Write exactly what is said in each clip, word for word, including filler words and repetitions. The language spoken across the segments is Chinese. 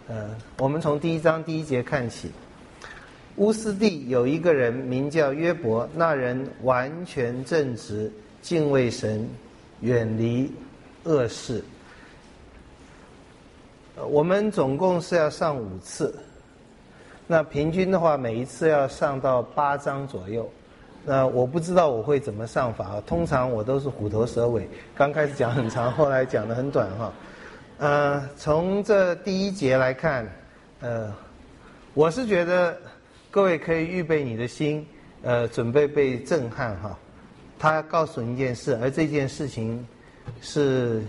呃，我们从第一章第一节看起。乌斯地有一个人名叫约伯，那人完全正直，敬畏神，远离恶事。我们总共是要上五次，那平均的话，每一次要上到八章左右。那我不知道我会怎么上法，通常我都是虎头蛇尾，刚开始讲很长，后来讲得很短哈。呃，从这第一节来看，呃，我是觉得各位可以预备你的心，呃，准备被震撼哈。他告诉你一件事，而这件事情是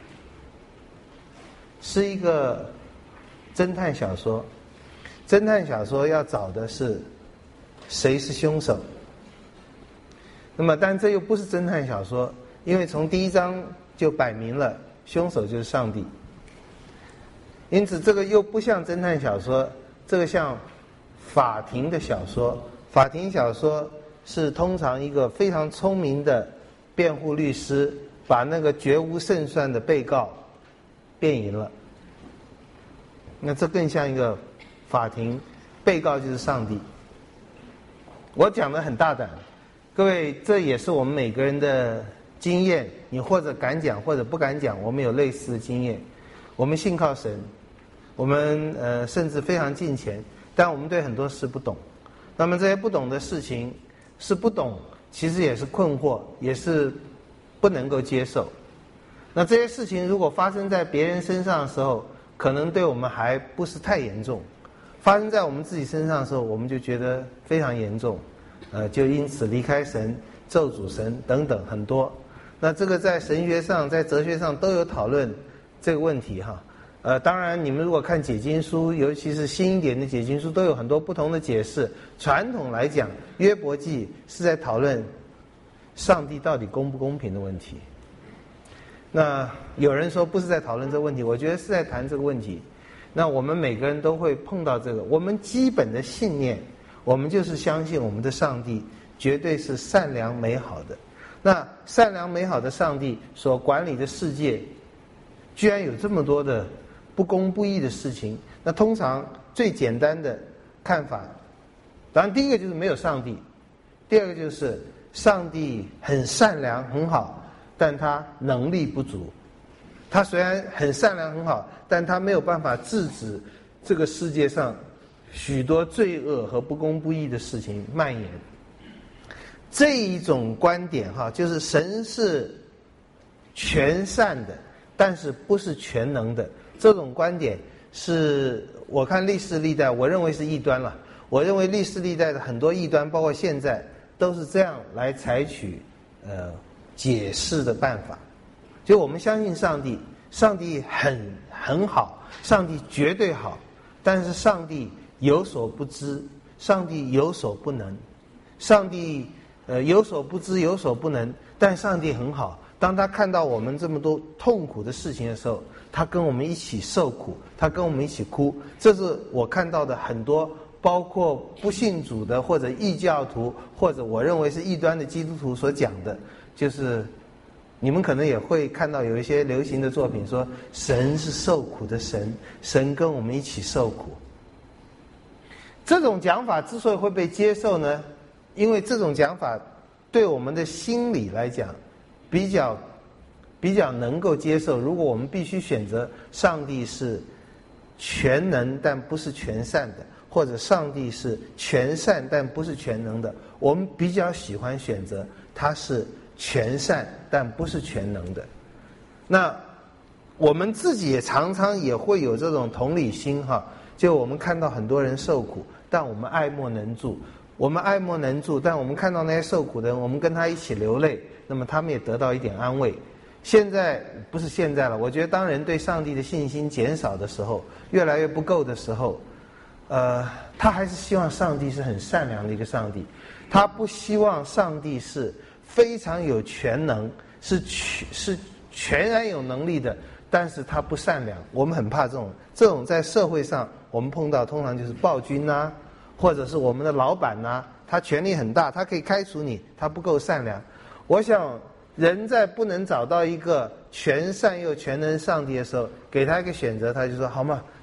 是一个侦探小说。侦探小说要找的是谁是凶手。那么，但这又不是侦探小说，因为从第一章就摆明了凶手就是上帝。因此，这个又不像侦探小说，这个像法庭的小说。法庭小说是通常一个非常聪明的辩护律师把那个绝无胜算的被告辩赢了。那这更像一个法庭，被告就是上帝。我讲的很大胆，各位，这也是我们每个人的经验，你或者敢讲或者不敢讲，我们有类似的经验。我们信靠神，我们呃甚至非常敬虔，但我们对很多事不懂。那么这些不懂的事情是不懂，其实也是困惑，也是不能够接受。那这些事情如果发生在别人身上的时候，可能对我们还不是太严重，发生在我们自己身上的时候，我们就觉得非常严重，呃，就因此离开神、咒诅神等等很多。那这个在神学上、在哲学上都有讨论这个问题哈。呃，当然你们如果看解经书，尤其是新一点的解经书，都有很多不同的解释。传统来讲，约伯记是在讨论上帝到底公不公平的问题。那有人说不是在讨论这个问题，我觉得是在谈这个问题。那我们每个人都会碰到这个，我们基本的信念，我们就是相信我们的上帝绝对是善良美好的。那善良美好的上帝所管理的世界，居然有这么多的不公不义的事情。那通常最简单的看法，当然第一个就是没有上帝，第二个就是上帝很善良很好，但他能力不足。他虽然很善良很好，但他没有办法制止这个世界上许多罪恶和不公不义的事情蔓延。这一种观点哈，就是神是全善的，但是不是全能的。这种观点是我看历世历代，我认为是异端了。我认为历世历代的很多异端，包括现在，都是这样来采取呃解释的办法。就我们相信上帝，上帝很很好，上帝绝对好，但是上帝有所不知，上帝有所不能，上帝呃有所不知有所不能，但上帝很好。当他看到我们这么多痛苦的事情的时候，他跟我们一起受苦，他跟我们一起哭。这是我看到的很多，包括不信主的或者异教徒，或者我认为是异端的基督徒所讲的，就是你们可能也会看到有一些流行的作品说神是受苦的神，神跟我们一起受苦。这种讲法之所以会被接受呢，因为这种讲法对我们的心理来讲比较比较能够接受。如果我们必须选择上帝是全能但不是全善的，或者上帝是全善但不是全能的，我们比较喜欢选择他是全善但不是全能的。那我们自己也常常也会有这种同理心哈，就我们看到很多人受苦，但我们爱莫能助，我们爱莫能助，但我们看到那些受苦的人，我们跟他一起流泪，那么他们也得到一点安慰。现在不是现在了，我觉得当人对上帝的信心减少的时候，越来越不够的时候，呃，他还是希望上帝是很善良的一个上帝，他不希望上帝是非常有全能，是全是全然有能力的，但是他不善良。我们很怕这种，这种在社会上我们碰到通常就是暴君呐、啊，或者是我们的老板呐、啊，他权力很大，他可以开除你，他不够善良。我想人在不能找到一个全善又全能上帝的时候，给他一个选择，他就说好嘛，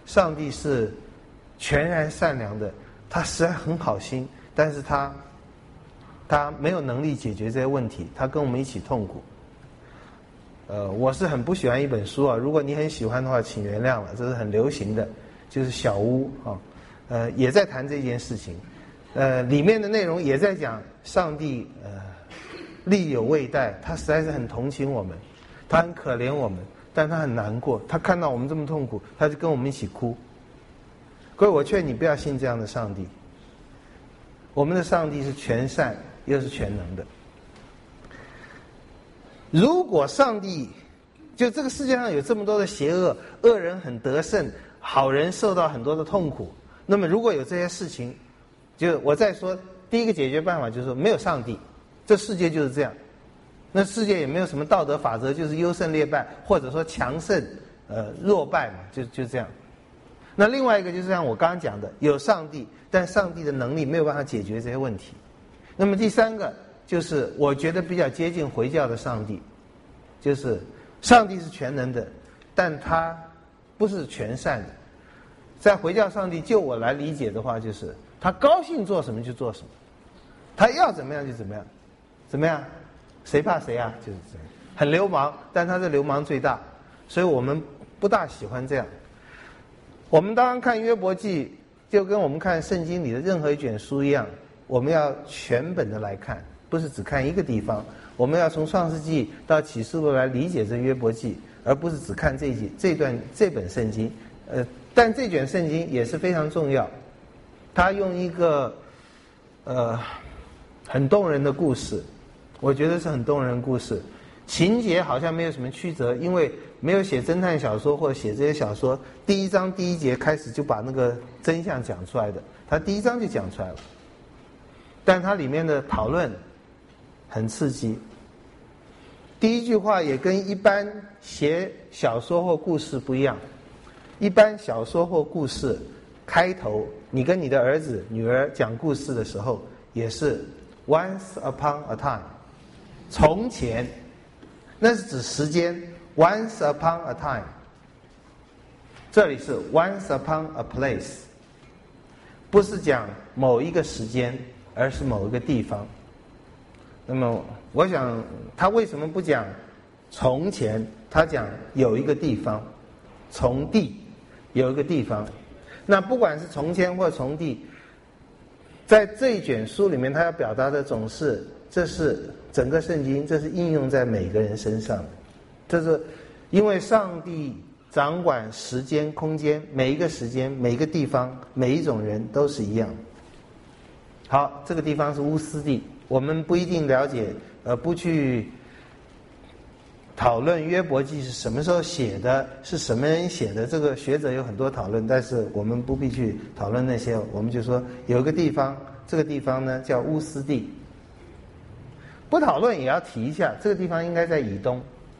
上帝是全然善良的，他实在很好心，但是他他没有能力解决这些问题，他跟我们一起痛苦。呃，我是很不喜欢一本书啊，如果你很喜欢的话，请原谅了，这是很流行的，就是小屋啊，呃，也在谈这件事情，呃，里面的内容也在讲上帝呃力有未逮，他实在是很同情我们，他很可怜我们，但他很难过，他看到我们这么痛苦，他就跟我们一起哭。各位，我劝你不要信这样的上帝，我们的上帝是全善又是全能的。如果上帝就这个世界上有这么多的邪恶，恶人很得胜，好人受到很多的痛苦，那么如果有这些事情，就我再说第一个解决办法就是说没有上帝，这世界就是这样，那世界也没有什么道德法则，就是优胜劣败，或者说强胜呃弱败嘛，就就这样。那另外一个就是像我刚刚讲的，有上帝，但上帝的能力没有办法解决这些问题。那么第三个就是我觉得比较接近回教的上帝，就是上帝是全能的，但他不是全善的。在回教上帝就我来理解的话，就是他高兴做什么就做什么，他要怎么样就怎么样，怎么样谁怕谁啊，就是这样，很流氓，但他的流氓最大，所以我们不大喜欢这样。我们当然看约伯记就跟我们看圣经里的任何一卷书一样，我们要全本的来看，不是只看一个地方，我们要从创世纪到启示录来理解这约伯记，而不是只看这一这段这本圣经。呃，但这卷圣经也是非常重要，他用一个呃很动人的故事，我觉得是很动人的故事，情节好像没有什么曲折，因为没有写侦探小说或者写这些小说，第一章第一节开始就把那个真相讲出来的，他第一章就讲出来了。但它里面的讨论很刺激，第一句话也跟一般写小说或故事不一样。一般小说或故事开头，你跟你的儿子女儿讲故事的时候，也是 once upon a time， 从前，那是指时间 once upon a time， 这里是 once upon a place， 不是讲某一个时间，而是某一个地方。那么我想他为什么不讲从前，他讲有一个地方，从地有一个地方。那不管是从前或从地，在这一卷书里面他要表达的总是，这是整个圣经，这是应用在每个人身上的，这是因为上帝掌管时间空间，每一个时间每一个地方每一种人都是一样。好，这个地方是乌斯地，我们不一定了解，呃，不去讨论约伯记是什么时候写的，是什么人写的，这个学者有很多讨论，但是我们不必去讨论那些，我们就说有一个地方，这个地方呢叫乌斯地。不讨论也要提一下，这个地方应该在以东。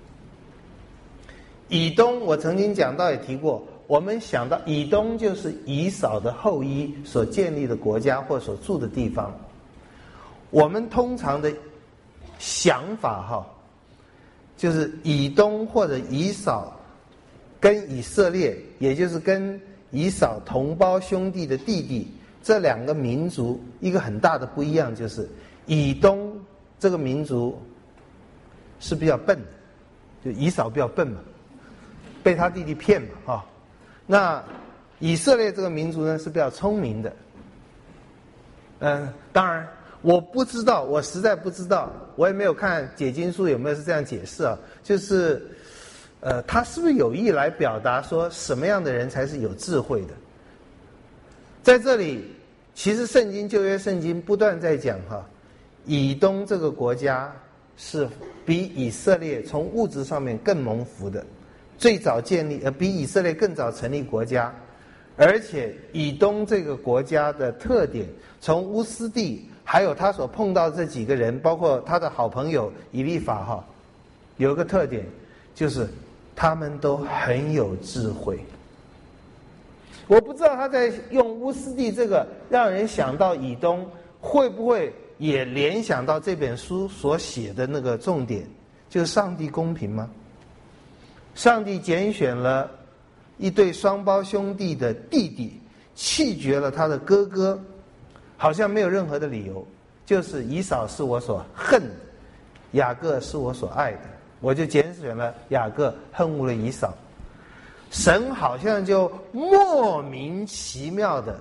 以东我曾经讲到也提过，我们想到以东就是以扫的后裔所建立的国家或所住的地方。我们通常的想法哈，就是以东或者以扫跟以色列，也就是跟以扫同胞兄弟的弟弟，这两个民族一个很大的不一样，就是以东这个民族是比较笨的，就以扫比较笨嘛，被他弟弟骗嘛啊、哦。那以色列这个民族呢是比较聪明的。嗯，当然我不知道，我实在不知道，我也没有看解经书有没有是这样解释啊，就是呃他是不是有意来表达说什么样的人才是有智慧的。在这里其实圣经旧约圣经不断在讲哈，以东这个国家是比以色列从物质上面更蒙福的，最早建立呃比以色列更早成立国家，而且以东这个国家的特点，从乌斯地还有他所碰到的这几个人，包括他的好朋友以利法哈，有一个特点，就是他们都很有智慧。我不知道他在用乌斯地这个让人想到以东，会不会也联想到这本书所写的那个重点，就是上帝公平吗？上帝拣选了一对双胞兄弟的弟弟弃绝了他的哥哥，好像没有任何的理由，就是以扫是我所恨的，雅各是我所爱的，我就拣选了雅各，恨恶了以扫。神好像就莫名其妙的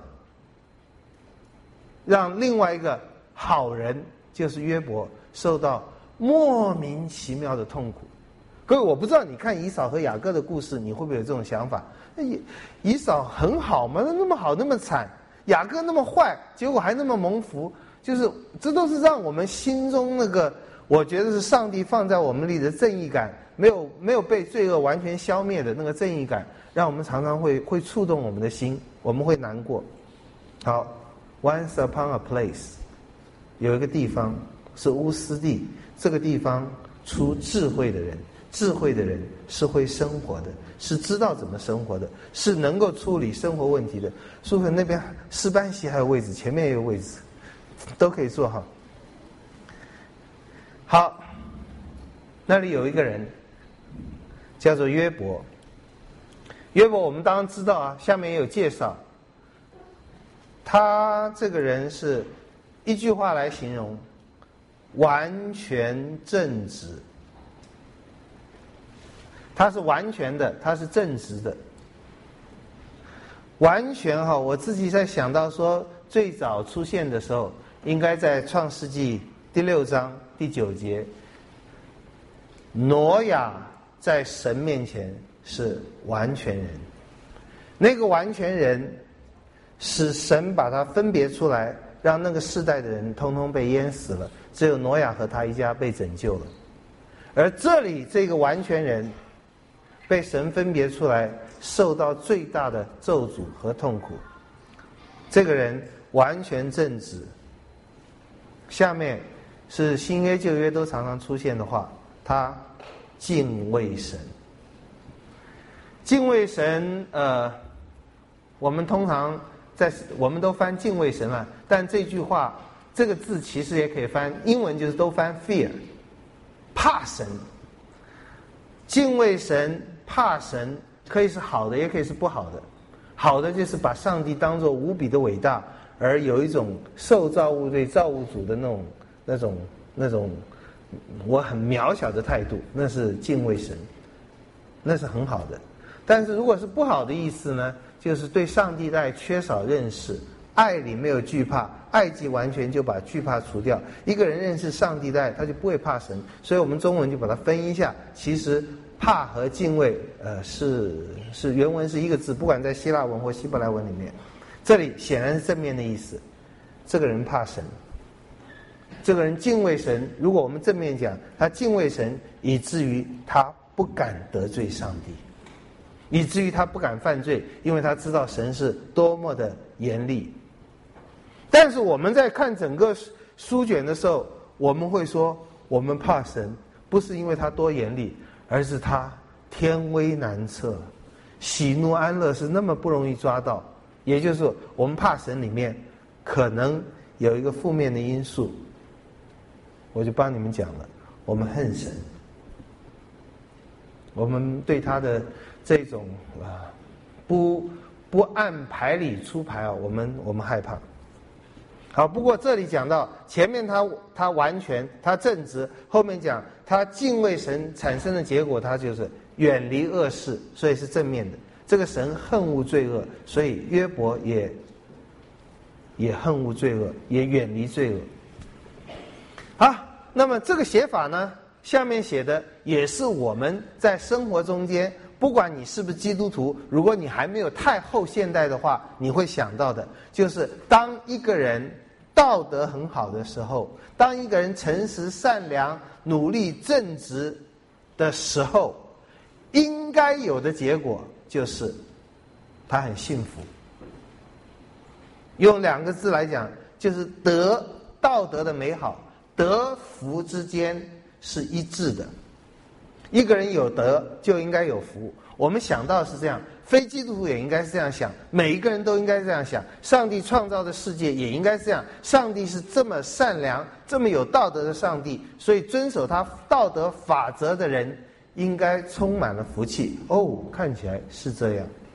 让另外一个好人，就是约伯，受到莫名其妙的痛苦。各位，我不知道你看以扫和雅各的故事，你会不会有这种想法？以以扫很好吗？那么好那么惨，雅各那么坏，结果还那么蒙福，就是这都是让我们心中那个，我觉得是上帝放在我们里的正义感，没有没有被罪恶完全消灭的那个正义感，让我们常常会会触动我们的心，我们会难过。好 ，Once upon a place， 有一个地方是乌斯地，这个地方出智慧的人，智慧的人是会生活的，是知道怎么生活的，是能够处理生活问题的。苏芬那边诗班席还有位置，前面也有位置，都可以坐哈。好，那里有一个人叫做约伯。约伯我们当然知道啊，下面也有介绍。他这个人是一句话来形容：完全正直。他是完全的，他是正直的。完全哈，我自己在想到说，最早出现的时候，应该在创世纪第六章第九节，挪亚在神面前是完全人。那个完全人使神把他分别出来，让那个世代的人通通被淹死了，只有挪亚和他一家被拯救了。而这里这个完全人被神分别出来，受到最大的咒诅和痛苦。这个人完全正直。下面是新约旧约都常常出现的话，他敬畏神。敬畏神，呃，我们通常在我们都翻敬畏神了，但这句话这个字其实也可以翻，英文就是都翻 fear， 怕神。敬畏神，怕神，可以是好的，也可以是不好的。好的就是把上帝当作无比的伟大，而有一种受造物对造物主的那种、那种、那种我很渺小的态度，那是敬畏神，那是很好的。但是如果是不好的意思呢，就是对上帝的爱缺少认识，爱里没有惧怕，爱既完全就把惧怕除掉。一个人认识上帝的爱，他就不会怕神。所以我们中文就把它分一下，其实怕和敬畏，呃，是是原文是一个字，不管在希腊文或希伯来文里面，这里显然是正面的意思。这个人怕神，这个人敬畏神。如果我们正面讲，他敬畏神，以至于他不敢得罪上帝，以至于他不敢犯罪，因为他知道神是多么的严厉。但是我们在看整个书卷的时候，我们会说，我们怕神，不是因为他多严厉，而是他天威难测，喜怒哀乐是那么不容易抓到。也就是说，我们怕神里面可能有一个负面的因素，我就帮你们讲了，我们恨神，我们对他的这种啊不不按牌理出牌啊，我们我们害怕。好，不过这里讲到前面他他完全他正直，后面讲他敬畏神产生的结果，他就是远离恶事，所以是正面的。这个神恨恶罪恶，所以约伯也也恨恶罪恶，也远离罪恶。好，那么这个写法呢，下面写的也是我们在生活中间，不管你是不是基督徒，如果你还没有太后现代的话，你会想到的，就是当一个人道德很好的时候，当一个人诚实善良、努力正直的时候，应该有的结果就是他很幸福。用两个字来讲，就是德，道德的美好，德福之间是一致的。一个人有德就应该有福，我们想到是这样，非基督徒也应该是这样想，每一个人都应该这样想。上帝创造的世界也应该是这样，上帝是这么善良、这么有道德的上帝，所以遵守他道德法则的人应该充满了福气。哦，看起来是这样。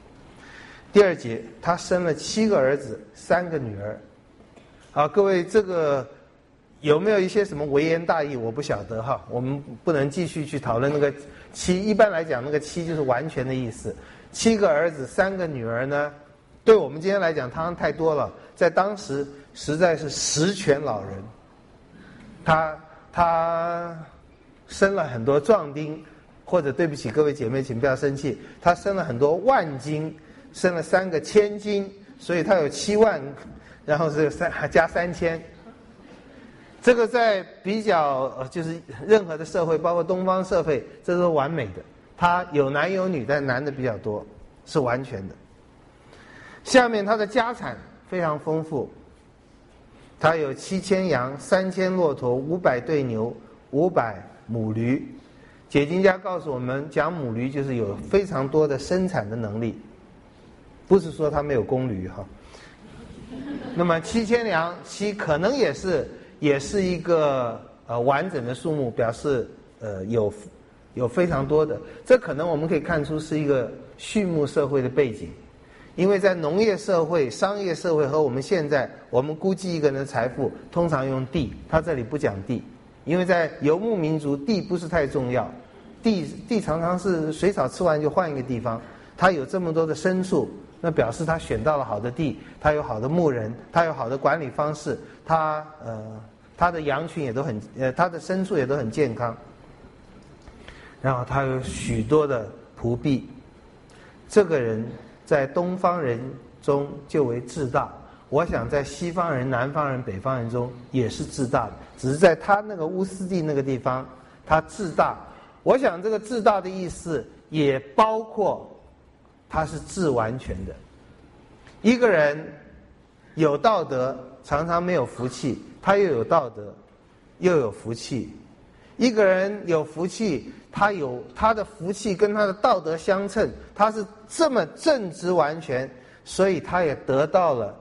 第二节，他生了七个儿子，三个女儿。好，各位，这个有没有一些什么微言大义？我不晓得哈，我们不能继续去讨论那个七。一般来讲，那个七就是完全的意思。七个儿子，三个女儿呢，对我们今天来讲，当然太多了，在当时实在是十全老人。他他生了很多壮丁，或者对不起各位姐妹，请不要生气，他生了很多万金。生了三个千金，所以他有七万，然后是三还加三千。这个在比较呃，就是任何的社会，包括东方社会，这都是完美的。他有男有女，但男的比较多，是完全的。下面他的家产非常丰富，他有七千羊、三千骆驼、五百对牛、五百母驴。解经家告诉我们，讲母驴就是有非常多的生产的能力。不是说他没有公驴哈，那么七千两七可能也是也是一个呃完整的数目，表示呃有有非常多的，这可能我们可以看出是一个畜牧社会的背景，因为在农业社会、商业社会和我们现在，我们估计一个人的财富通常用地，他这里不讲地，因为在游牧民族地不是太重要，地地常常是水草吃完就换一个地方，他有这么多的牲畜。那表示他选到了好的地，他有好的牧人，他有好的管理方式，他呃他的羊群也都很呃他的牲畜也都很健康，然后他有许多的仆婢。这个人在东方人中就为自大，我想在西方人、南方人、北方人中也是自大的，只是在他那个乌斯地那个地方，他自大。我想这个自大的意思也包括。他是自完全的。一个人有道德，常常没有福气，他又有道德，又有福气。一个人有福气，他有他的福气跟他的道德相称，他是这么正直完全，所以他也得到了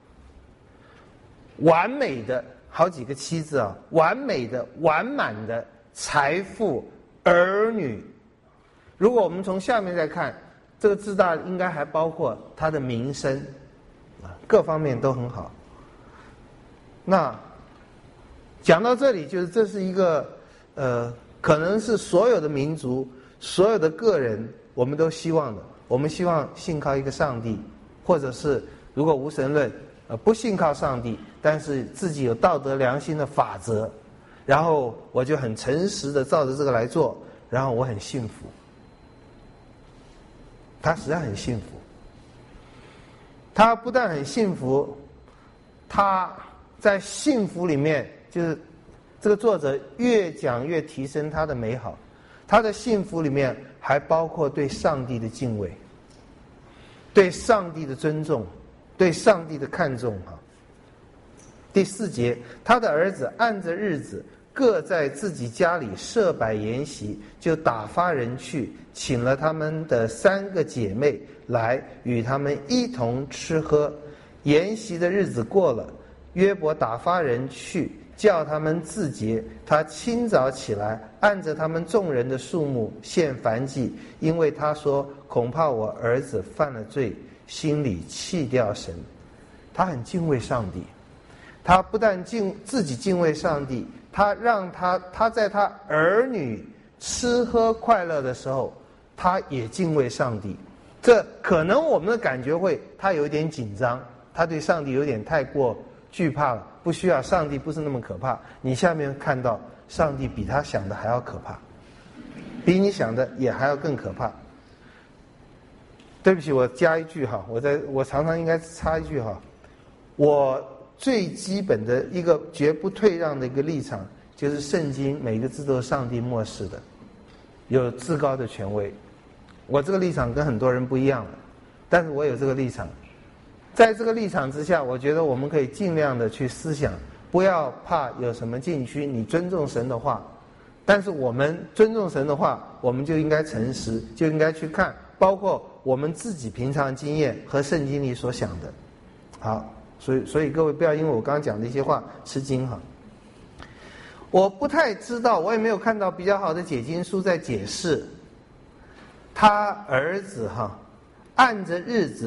完美的好几个妻子啊，完美的、完满的财富、儿女。如果我们从下面再看。这个自大应该还包括他的名声，啊，各方面都很好。那讲到这里，就是这是一个呃，可能是所有的民族、所有的个人，我们都希望的。我们希望信靠一个上帝，或者是如果无神论，呃，不信靠上帝，但是自己有道德良心的法则，然后我就很诚实的照着这个来做，然后我很幸福。他实在很幸福，他不但很幸福，他在幸福里面，就是这个作者越讲越提升他的美好。他的幸福里面还包括对上帝的敬畏，对上帝的尊重，对上帝的看重哈。第四节，他的儿子按着日子各在自己家里设摆筵席，就打发人去，请了他们的三个姐妹来，与他们一同吃喝。筵席的日子过了，约伯打发人去，叫他们自洁。他清早起来，按着他们众人的数目献燔祭，因为他说：恐怕我儿子犯了罪，心里弃掉神。他很敬畏上帝，他不但敬自己敬畏上帝，他让他他在他儿女吃喝快乐的时候，他也敬畏上帝。这可能我们的感觉会，他有点紧张，他对上帝有点太过惧怕了。不需要，上帝不是那么可怕。你下面看到，上帝比他想的还要可怕，比你想的也还要更可怕。对不起，我加一句哈，我在我常常应该插一句哈，我最基本的一个绝不退让的一个立场，就是圣经每个字都是上帝默示的，有至高的权威。我这个立场跟很多人不一样了，但是我有这个立场。在这个立场之下，我觉得我们可以尽量的去思想，不要怕有什么禁区，你尊重神的话。但是我们尊重神的话，我们就应该诚实，就应该去看，包括我们自己平常经验和圣经里所想的。好，所以所以各位不要因为我刚刚讲的一些话吃惊哈。我不太知道，我也没有看到比较好的解经书在解释他儿子哈，按着日子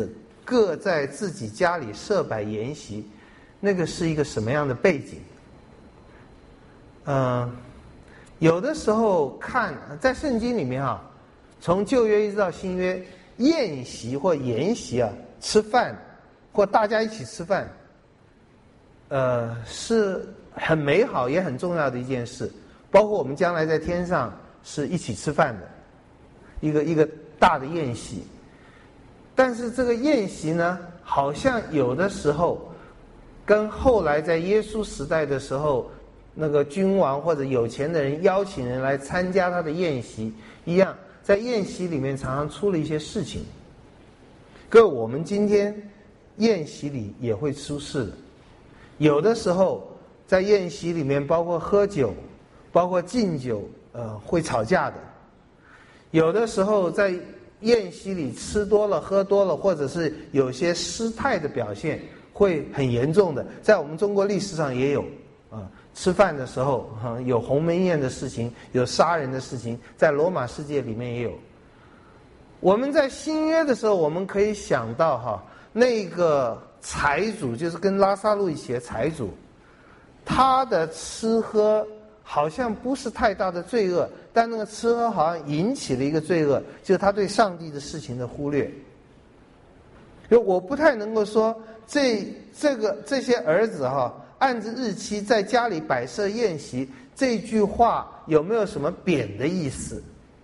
各在自己家里设摆筵席，那个是一个什么样的背景？嗯、呃，有的时候看在圣经里面啊，从旧约一直到新约，宴席或筵席啊，吃饭或大家一起吃饭，呃，是很美好也很重要的一件事。包括我们将来在天上是一起吃饭的，一个一个大的宴席。但是这个宴席呢，好像有的时候跟后来在耶稣时代的时候，那个君王或者有钱的人邀请人来参加他的宴席一样，在宴席里面常常出了一些事情。各位，我们今天宴席里也会出事的，有的时候在宴席里面，包括喝酒，包括敬酒，呃，会吵架的。有的时候在宴席里吃多了、喝多了，或者是有些失态的表现，会很严重的。在我们中国历史上也有啊，吃饭的时候啊，有鸿门宴的事情，有杀人的事情，在罗马世界里面也有。我们在新约的时候，我们可以想到哈，那个财主就是跟拉撒路一起的财主，他的吃喝好像不是太大的罪恶，但那个吃喝好像引起了一个罪恶，就是他对上帝的事情的忽略。就我不太能够说这这个这些儿子哈，按着日期在家里摆设宴席，这句话有没有什么贬的意思？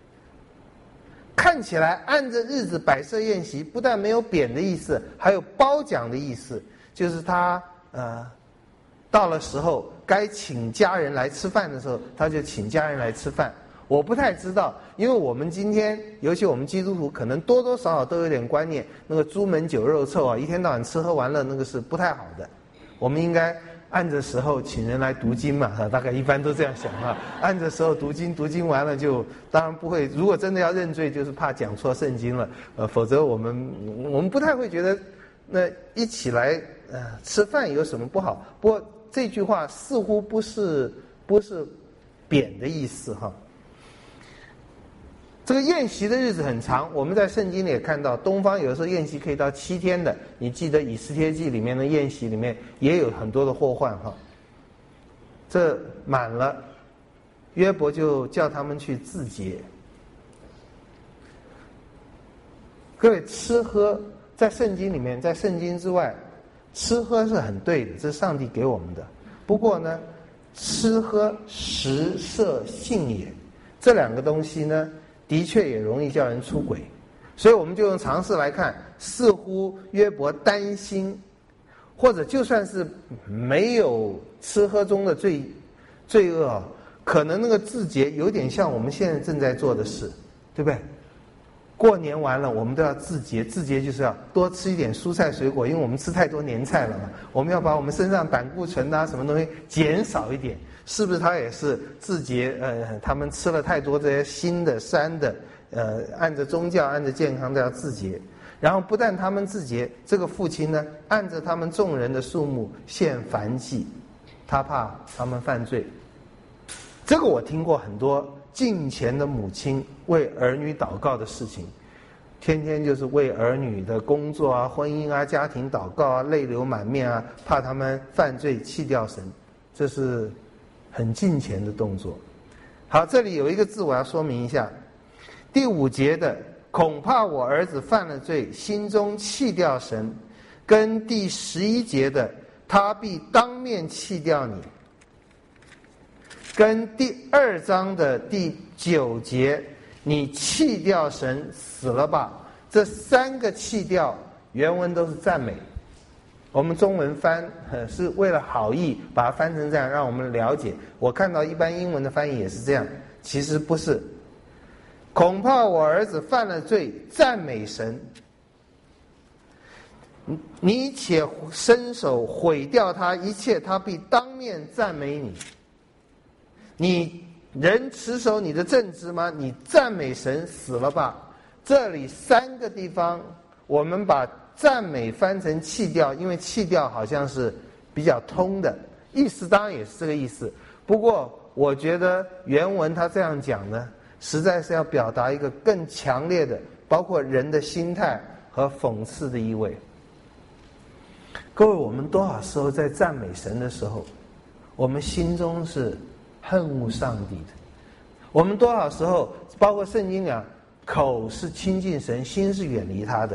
看起来按着日子摆设宴席，不但没有贬的意思，还有褒奖的意思，就是他呃到了时候该请家人来吃饭的时候，他就请家人来吃饭。我不太知道，因为我们今天，尤其我们基督徒，可能多多少少都有点观念，那个朱门酒肉臭啊，一天到晚吃喝玩乐，那个是不太好的。我们应该按着时候请人来读经嘛，大概一般都这样想啊。按着时候读经，读经完了就当然不会。如果真的要认罪，就是怕讲错圣经了，呃，否则我们我们不太会觉得那一起来呃吃饭有什么不好。不过这句话似乎不是不是贬的意思哈。这个宴席的日子很长，我们在圣经里也看到，东方有的时候宴席可以到七天的。你记得以斯帖记里面的宴席里面也有很多的祸患哈。这满了，约伯就叫他们去自洁。各位，吃喝在圣经里面，在圣经之外，吃喝是很对的，这是上帝给我们的。不过呢，吃喝食色性也，这两个东西呢，的确也容易叫人出轨。所以我们就用常识来看，似乎约伯担心，或者就算是没有吃喝中的罪罪恶，可能那个自洁有点像我们现在正在做的事，对不对？过年完了，我们都要自洁，自洁就是要多吃一点蔬菜水果，因为我们吃太多年菜了嘛。我们要把我们身上胆固醇啊什么东西减少一点，是不是？他也是自洁，呃，他们吃了太多这些腥的、膻的，呃，按着宗教、按着健康都要自洁。然后不但他们自洁，这个父亲呢，按着他们众人的数目献燔祭，他怕他们犯罪。这个我听过很多敬虔的母亲为儿女祷告的事情，天天就是为儿女的工作啊、婚姻啊、家庭祷告啊，泪流满面啊，怕他们犯罪弃掉神，这是很敬虔的动作。好，这里有一个字我要说明一下，第五节的恐怕我儿子犯了罪，心中弃掉神，跟第十一节的他必当面弃掉你，跟第二章的第九节你弃掉神死了吧，这三个弃掉原文都是赞美。我们中文翻是为了好意把它翻成这样，让我们了解。我看到一般英文的翻译也是这样，其实不是。恐怕我儿子犯了罪，赞美神，你且伸手毁掉他一切，他必当面赞美你。你人持守你的正直吗？你赞美神死了吧。这里三个地方我们把赞美翻成弃掉，因为弃掉好像是比较通的意思，当然也是这个意思。不过我觉得原文他这样讲呢，实在是要表达一个更强烈的包括人的心态和讽刺的意味。 各位，我们多少时候在赞美神的时候，我们心中是恨恶上帝的？我们多少时候，包括圣经讲，口是亲近神，心是远离他的。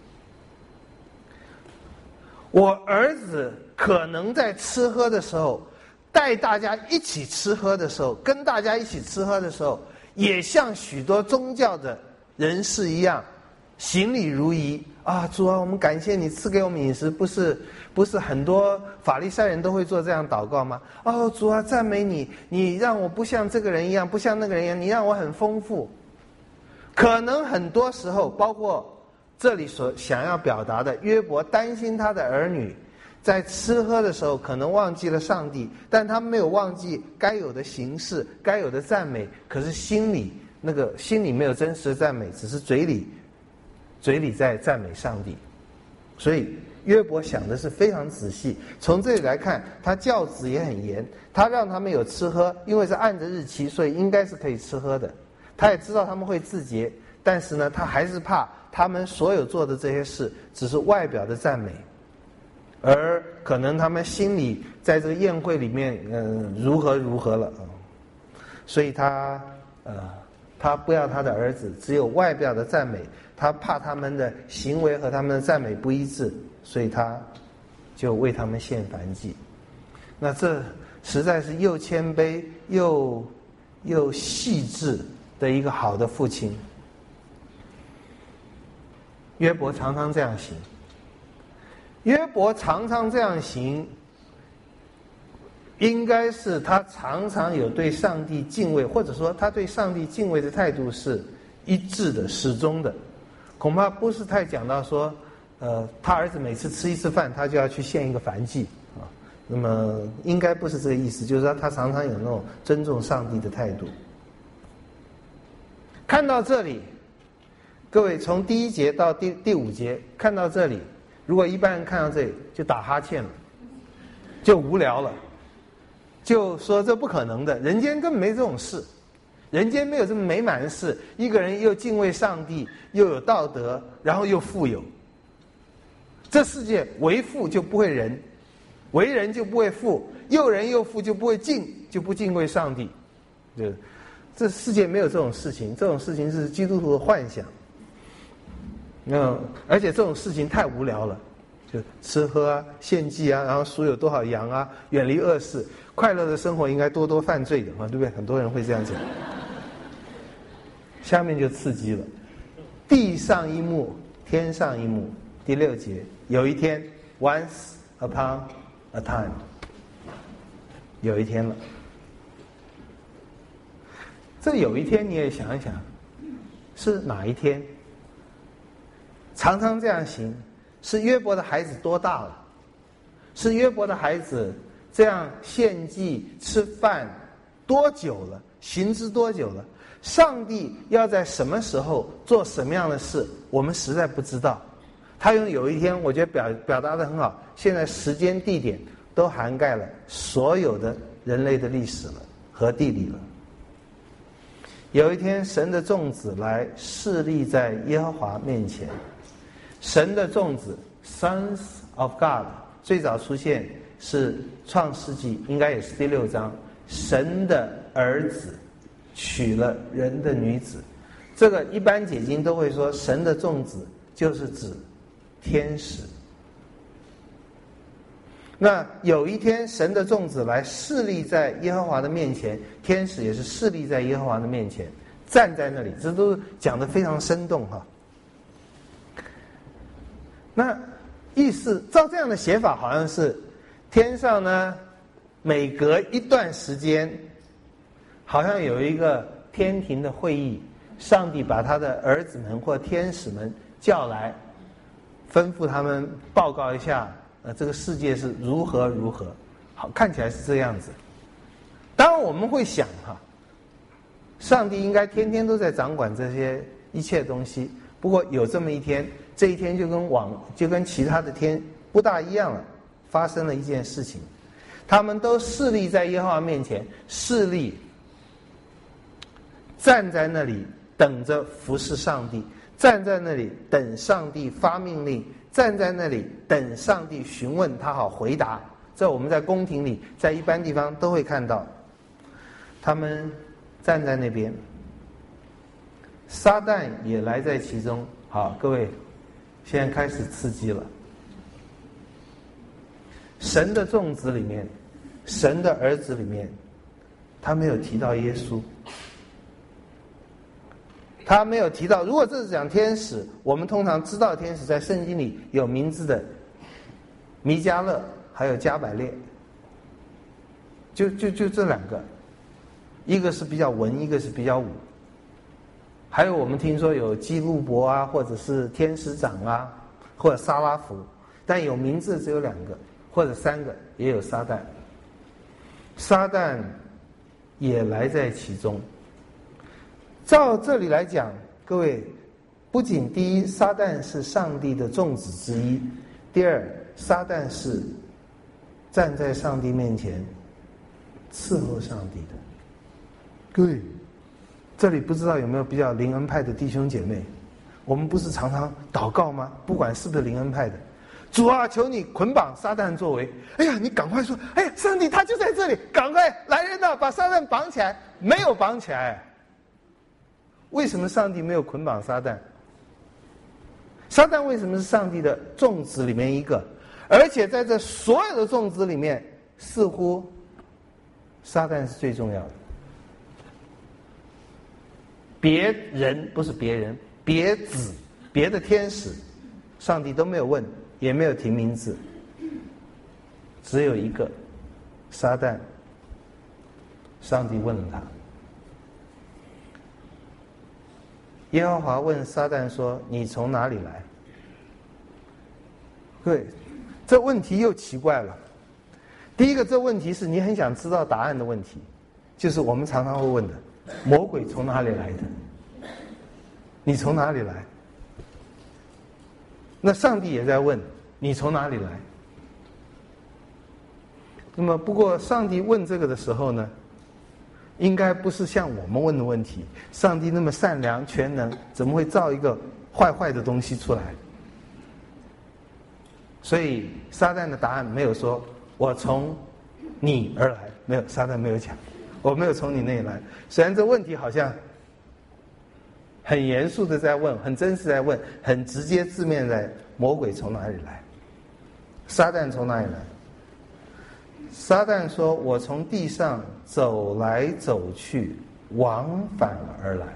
我儿子可能在吃喝的时候，带大家一起吃喝的时候，跟大家一起吃喝的时候，也像许多宗教的人士一样，行礼如仪啊！主啊，我们感谢你赐给我们饮食，不是不是很多法利赛人都会做这样祷告吗？哦，主啊，赞美你，你让我不像这个人一样，不像那个人一样，你让我很丰富。可能很多时候，包括这里所想要表达的，约伯担心他的儿女在吃喝的时候可能忘记了上帝，但他没有忘记该有的形式，该有的赞美，可是心里那个心里没有真实的赞美，只是嘴里嘴里在赞美上帝。所以约伯想的是非常仔细。从这里来看，他教子也很严，他让他们有吃喝，因为是按着日期，所以应该是可以吃喝的。他也知道他们会自洁，但是呢，他还是怕他们所有做的这些事只是外表的赞美，而可能他们心里在这个宴会里面，嗯、呃，如何如何了啊、嗯？所以他呃，他不要他的儿子只有外表的赞美，他怕他们的行为和他们的赞美不一致，所以他就为他们献燔祭。那这实在是又谦卑又又细致的一个好的父亲。约伯常常这样行，约伯常常这样行，应该是他常常有对上帝敬畏，或者说他对上帝敬畏的态度是一致的、始终的。恐怕不是太讲到说，呃，他儿子每次吃一次饭，他就要去献一个燔祭啊。那么应该不是这个意思，就是说他常常有那种尊重上帝的态度。看到这里，各位从第一节到第第五节看到这里，如果一般人看到这里就打哈欠了，就无聊了，就说这不可能的，人间根本没这种事，人间没有这么美满的事。一个人又敬畏上帝，又有道德，然后又富有，这世界为富就不会仁，为人就不会富，又仁又富就不会敬，就不敬畏上帝。对，这世界没有这种事情，这种事情是基督徒的幻想。嗯，而且这种事情太无聊了，就吃喝啊、献祭啊，然后数有多少羊啊，远离恶事，快乐的生活应该多多犯罪的嘛，对不对？很多人会这样讲。下面就刺激了，地上一幕，天上一幕。第六节，有一天 ，once upon a time， 有一天了。这有一天你也想一想，是哪一天？常常这样行，是约伯的孩子多大了？是约伯的孩子这样献祭吃饭多久了？行之多久了？上帝要在什么时候做什么样的事，我们实在不知道。他用有一天，我觉得表表达得很好。现在时间地点都涵盖了所有的人类的历史了和地理了。有一天，神的众子来侍立在耶和华面前。神的众子 Sons of God 最早出现是创世纪，应该也是第六章。神的儿子娶了人的女子，这个一般解经都会说神的众子就是指天使。那有一天神的众子来侍立在耶和华的面前，天使也是侍立在耶和华的面前，站在那里，这都讲得非常生动哈。那意思照这样的写法，好像是天上呢，每隔一段时间，好像有一个天庭的会议，上帝把他的儿子们或天使们叫来，吩咐他们报告一下，呃，这个世界是如何如何。好，看起来是这样子。当然我们会想哈，上帝应该天天都在掌管这些一切东西。不过有这么一天，这一天就跟往就跟其他的天不大一样了，发生了一件事情，他们都侍立在耶和华面前，侍立，站在那里等着服侍上帝，站在那里等上帝发命令， 站在那里等上帝询问他好回答。这我们在宫廷里，在一般地方都会看到，他们站在那边，撒旦也来在其中。好，各位，现在开始刺激了。神的众子里面，神的儿子里面，他没有提到耶稣，他没有提到。如果这是讲天使，我们通常知道天使在圣经里有名字的弥迦勒还有加百列，就就就这两个，一个是比较文，一个是比较武。还有我们听说有基路伯啊，或者是天使长啊，或者撒拉弗，但有名字只有两个或者三个，也有撒旦。撒旦也来在其中。照这里来讲，各位，不仅第一，撒旦是上帝的众子之一；第二，撒旦是站在上帝面前伺候上帝的。各位，这里不知道有没有比较灵恩派的弟兄姐妹？我们不是常常祷告吗？不管是不是灵恩派的，主啊，求你捆绑撒旦作为。哎呀，你赶快说，哎呀，上帝他就在这里，赶快来人呐，把撒旦绑起来。没有绑起来。为什么上帝没有捆绑撒旦？撒旦为什么是上帝的众子里面一个？而且在这所有的众子里面，似乎撒旦是最重要的。别人不是别人，别子、别的天使，上帝都没有问，也没有提名字，只有一个撒旦。上帝问了他，耶和华问撒旦说：“你从哪里来？”对，这问题又奇怪了。第一个，这问题是你很想知道答案的问题，就是我们常常会问的：魔鬼从哪里来的？你从哪里来？那上帝也在问：你从哪里来？那么，不过上帝问这个的时候呢，应该不是像我们问的问题。上帝那么善良全能，怎么会造一个坏坏的东西出来？所以撒旦的答案没有说我从你而来，没有，撒旦没有讲我没有从你那里来。虽然这问题好像很严肃的在问，很真实在问，很直接字面在魔鬼从哪里来，撒旦从哪里来？撒旦说：“我从地上走来走去，往返而来。”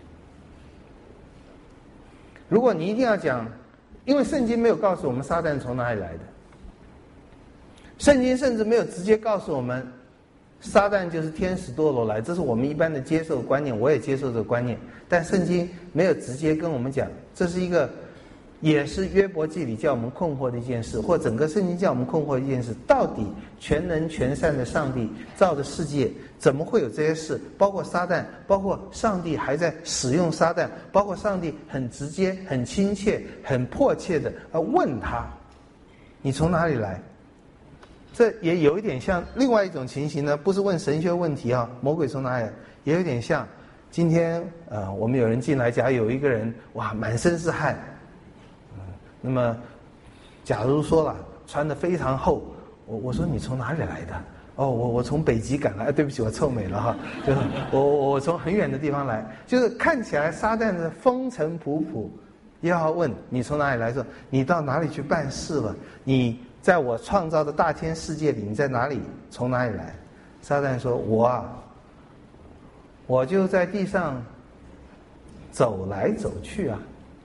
如果你一定要讲，因为圣经没有告诉我们撒旦从哪里来的，圣经甚至没有直接告诉我们撒旦就是天使堕落来，这是我们一般的接受的观念，我也接受这个观念，但圣经没有直接跟我们讲，这是一个也是约伯记里叫我们困惑的一件事，或整个圣经叫我们困惑的一件事，到底全能全善的上帝造的世界怎么会有这些事？包括撒旦，包括上帝还在使用撒旦，包括上帝很直接很亲切很迫切的呃问他，你从哪里来？这也有一点像另外一种情形呢，不是问神学问题啊，魔鬼从哪里来，也有点像今天呃我们有人进来，假如有一个人哇满身是汗，那么，假如说了穿得非常厚，我我说你从哪里来的？哦，我我从北极赶来，对不起，我臭美了哈，就是我我我从很远的地方来，就是看起来撒旦的风尘仆仆，耶和华问你从哪里来？说你到哪里去办事了？你在我创造的大千世界里，你在哪里？从哪里来？撒旦说：我啊，我就在地上走来走去啊。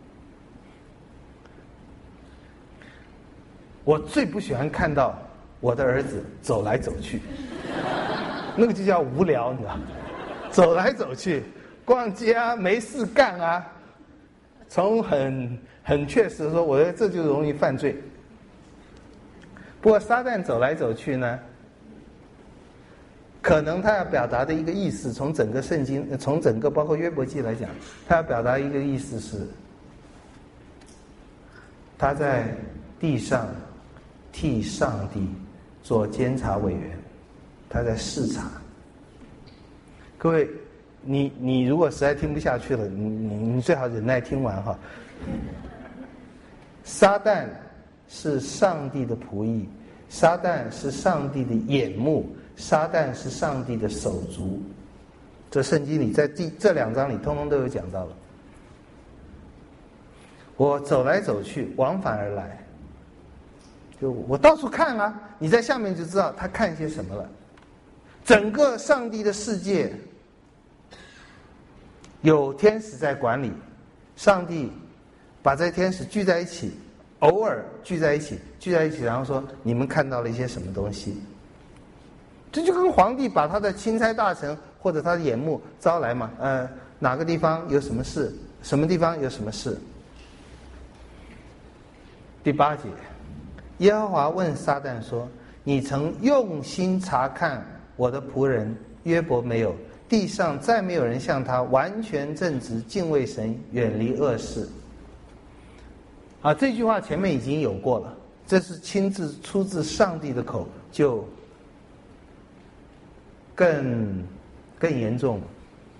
我最不喜欢看到我的儿子走来走去，那个就叫无聊，你知道？走来走去，逛街啊，没事干啊。从很很确实的说，我觉得这就容易犯罪。不过撒旦走来走去呢，可能他要表达的一个意思，从整个圣经，从整个包括约伯记来讲，他要表达一个意思是，他在地上替上帝做监察委员，他在视察。各位，你你如果实在听不下去了，你你你最好忍耐听完哈。撒旦是上帝的仆役，撒旦是上帝的眼目，撒旦是上帝的手足。这圣经里在第这两章里通通都有讲到了。我走来走去，往返而来，就我到处看啊，你在下面就知道他看些什么了。整个上帝的世界有天使在管理，上帝把这些天使聚在一起，偶尔聚在一起，聚在一起，然后说你们看到了一些什么东西。这就跟皇帝把他的钦差大臣或者他的眼目招来嘛，呃，哪个地方有什么事，什么地方有什么事。第八节，耶和华问撒旦说：你曾用心查看我的仆人约伯没有？地上再没有人像他完全正直，敬畏神，远离恶事。啊，这句话前面已经有过了，这是亲自出自上帝的口，就更更严重了。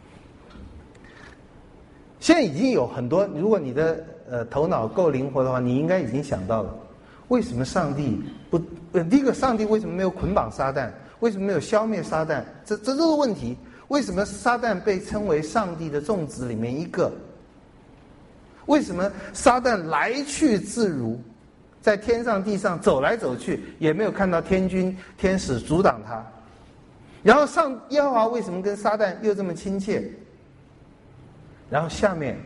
现在已经有很多，如果你的呃头脑够灵活的话，你应该已经想到了，为什么上帝不？呃，第一个，上帝为什么没有捆绑撒旦？为什么没有消灭撒旦？这这都是问题。为什么撒旦被称为上帝的众子里面一个？为什么撒旦来去自如，在天上地上走来走去，也没有看到天军天使阻挡他？然后上耶和华为什么跟撒旦又这么亲切？然后下面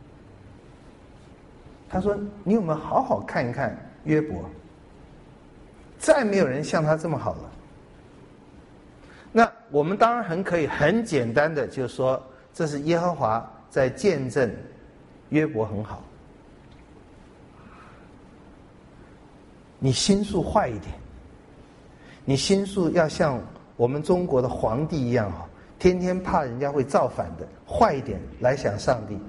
他说：你有没有好好看一看约伯？再没有人像他这么好了。那我们当然很可以很简单的就说，这是耶和华在见证约伯很好。你心术坏一点，你心术要像我们中国的皇帝一样哈，天天怕人家会造反的，坏一点来想上帝。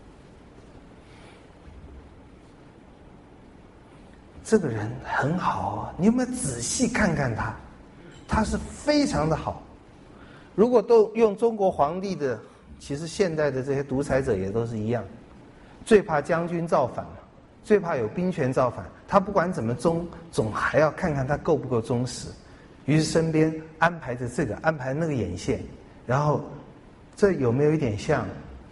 这个人很好啊，你有没有仔细看看他？他是非常的好。如果都用中国皇帝的，其实现代的这些独裁者也都是一样，最怕将军造反嘛，最怕有兵权造反。他不管怎么忠，总还要看看他够不够忠实。于是身边安排着这个，安排那个眼线，然后这有没有一点像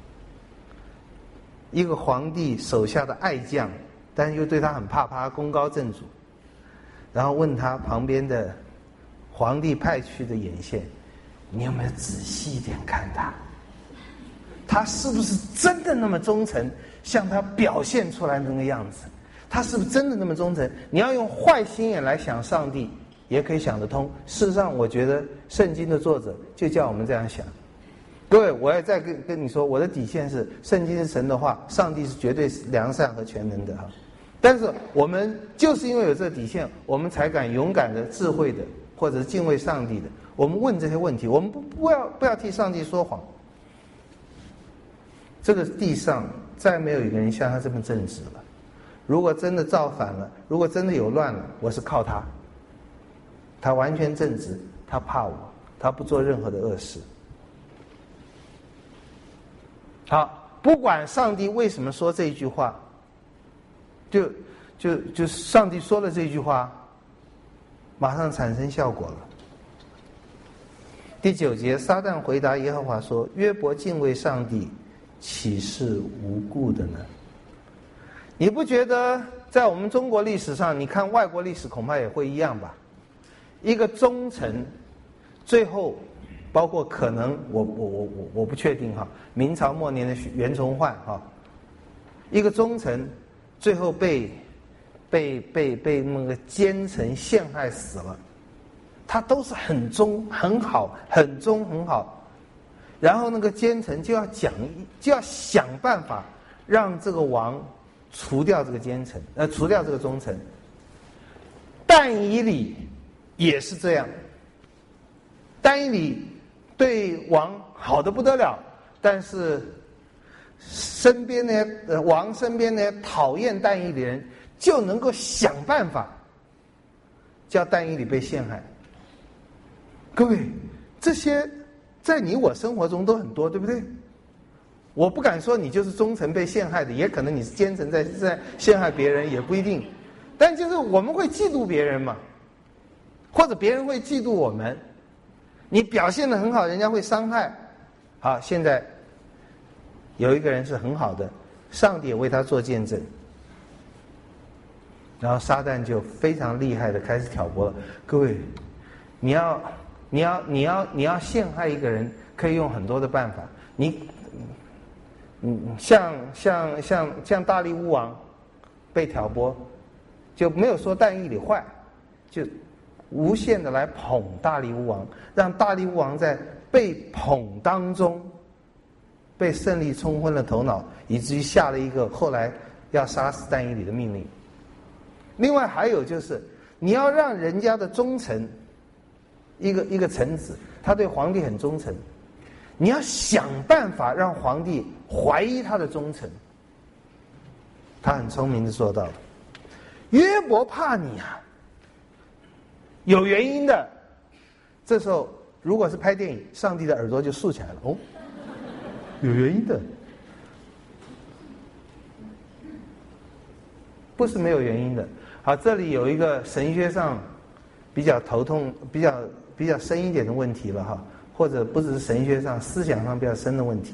一个皇帝手下的爱将，但又对他很怕，怕他功高震主，然后问他旁边的皇帝派去的眼线，你有没有仔细一点看他？他是不是真的那么忠诚，像他表现出来的那个样子？他是不是真的那么忠诚？你要用坏心眼来想上帝，也可以想得通。事实上，我觉得圣经的作者就叫我们这样想。各位，我要再跟跟你说，我的底线是：圣经是神的话，上帝是绝对良善和全能的哈。但是我们就是因为有这个底线，我们才敢勇敢的、智慧的，或者是敬畏上帝的，我们问这些问题，我们不不要不要替上帝说谎。这个地上再没有一个人像他这么正直了。如果真的造反了，如果真的有乱了，我是靠他。他完全正直，他怕我，他不做任何的恶事。好，不管上帝为什么说这一句话，就就就上帝说了这句话，马上产生效果了。第九节，撒旦回答耶和华说：约伯敬畏上帝，岂是无故的呢？你不觉得在我们中国历史上，你看外国历史恐怕也会一样吧？一个忠臣，最后包括可能我我我我我不确定哈，明朝末年的袁崇焕哈，一个忠臣最后被被被被那个奸臣陷害死了，他都是很忠很好很忠很好，然后那个奸臣就要讲就要想办法让这个王除掉这个奸臣，呃，除掉这个忠臣。但以理也是这样，但以理对王好得不得了，但是身边呢，呃，王身边呢讨厌但以理人，就能够想办法叫但以理被陷害。各位，这些在你我生活中都很多，对不对？我不敢说你就是忠臣被陷害的，也可能你是奸臣在在陷害别人，也不一定。 但就是我们会嫉妒别人嘛，或者别人会嫉妒我们。你表现得很好，人家会伤害。好，现在有一个人是很好的，上帝也为他做见证。然后撒旦就非常厉害的开始挑拨了。各位，你要你要你要你要陷害一个人，可以用很多的办法。你嗯，像像像像大力乌王被挑拨，就没有说但以理坏，就无限的来捧大力乌王，让大力乌王在被捧当中被胜利冲昏了头脑，以至于下了一个后来要杀死但以理的命令。另外还有就是，你要让人家的忠诚，一个一个臣子，他对皇帝很忠诚，你要想办法让皇帝怀疑他的忠诚。他很聪明的做到了。约伯怕你啊，有原因的。这时候如果是拍电影，上帝的耳朵就竖起来了。哦，有原因的，不是没有原因的。好，这里有一个神学上比较头痛、比较比较深一点的问题了哈，或者不只是神学上、思想上比较深的问题。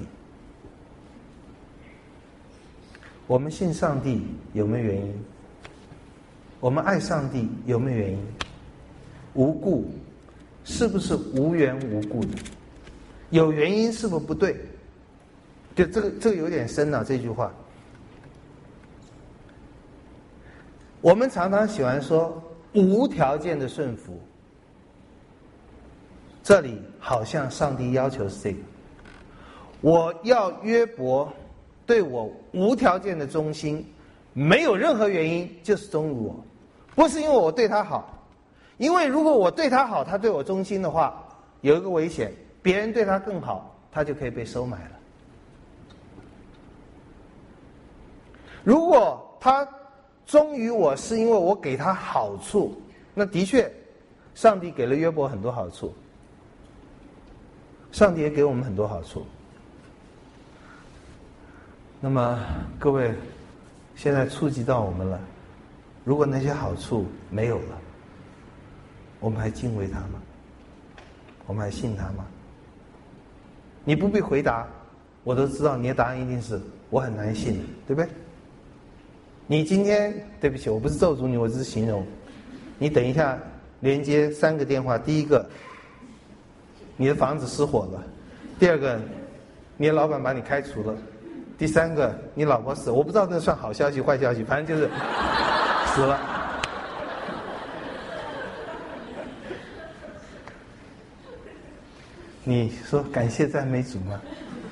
我们信上帝有没有原因？我们爱上帝有没有原因？无故是不是无缘无故的？有原因是不是不对？就这个这个有点深啊，这句话。我们常常喜欢说无条件的顺服，这里好像上帝要求是这个，我要约伯对我无条件的忠心，没有任何原因就是忠于我，不是因为我对他好，因为如果我对他好，他对我忠心的话，有一个危险，别人对他更好，他就可以被收买了。如果他忠于我是因为我给他好处，那的确上帝给了约伯很多好处，上帝也给我们很多好处。那么各位现在触及到我们了，如果那些好处没有了，我们还敬畏他吗？我们还信他吗？你不必回答，我都知道你的答案一定是我很难信，对不对？你今天，对不起，我不是咒诅你，我只是形容。你等一下连接三个电话，第一个，你的房子失火了；第二个，你的老板把你开除了；第三个，你老婆死了。我不知道这算好消息坏消息，反正就是死了。你说感谢赞美主吗？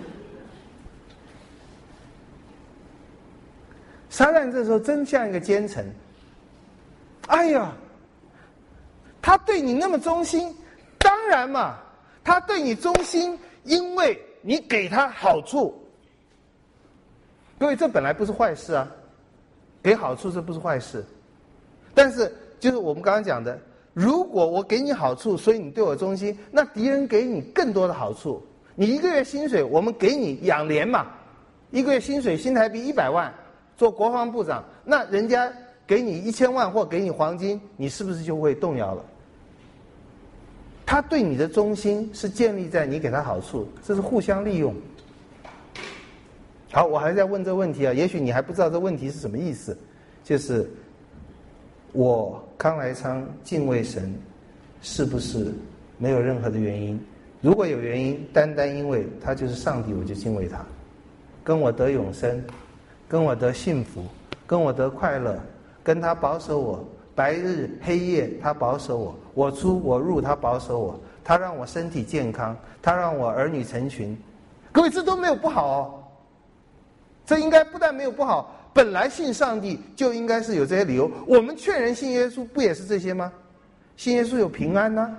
撒旦这时候真像一个奸臣。哎呀，他对你那么忠心，当然嘛，他对你忠心，因为你给他好处。各位，这本来不是坏事啊，给好处这不是坏事。但是就是我们刚刚讲的，如果我给你好处，所以你对我忠心，那敌人给你更多的好处。你一个月薪水，我们给你养廉嘛，一个月薪水新台币一百万。做国防部长，那人家给你一千万或给你黄金，你是不是就会动摇了？他对你的忠心是建立在你给他好处，这是互相利用。好，我还在问这个问题啊，也许你还不知道这问题是什么意思，就是我康来昌敬畏神，是不是没有任何的原因？如果有原因，单单因为他就是上帝，我就敬畏他，跟我得永生，跟我得幸福，跟我得快乐，跟他保守我，白日黑夜他保守我，我出我入他保守我，他让我身体健康，他让我儿女成群。各位，这都没有不好哦，这应该不但没有不好，本来信上帝就应该是有这些理由。我们劝人信耶稣不也是这些吗？信耶稣有平安啊，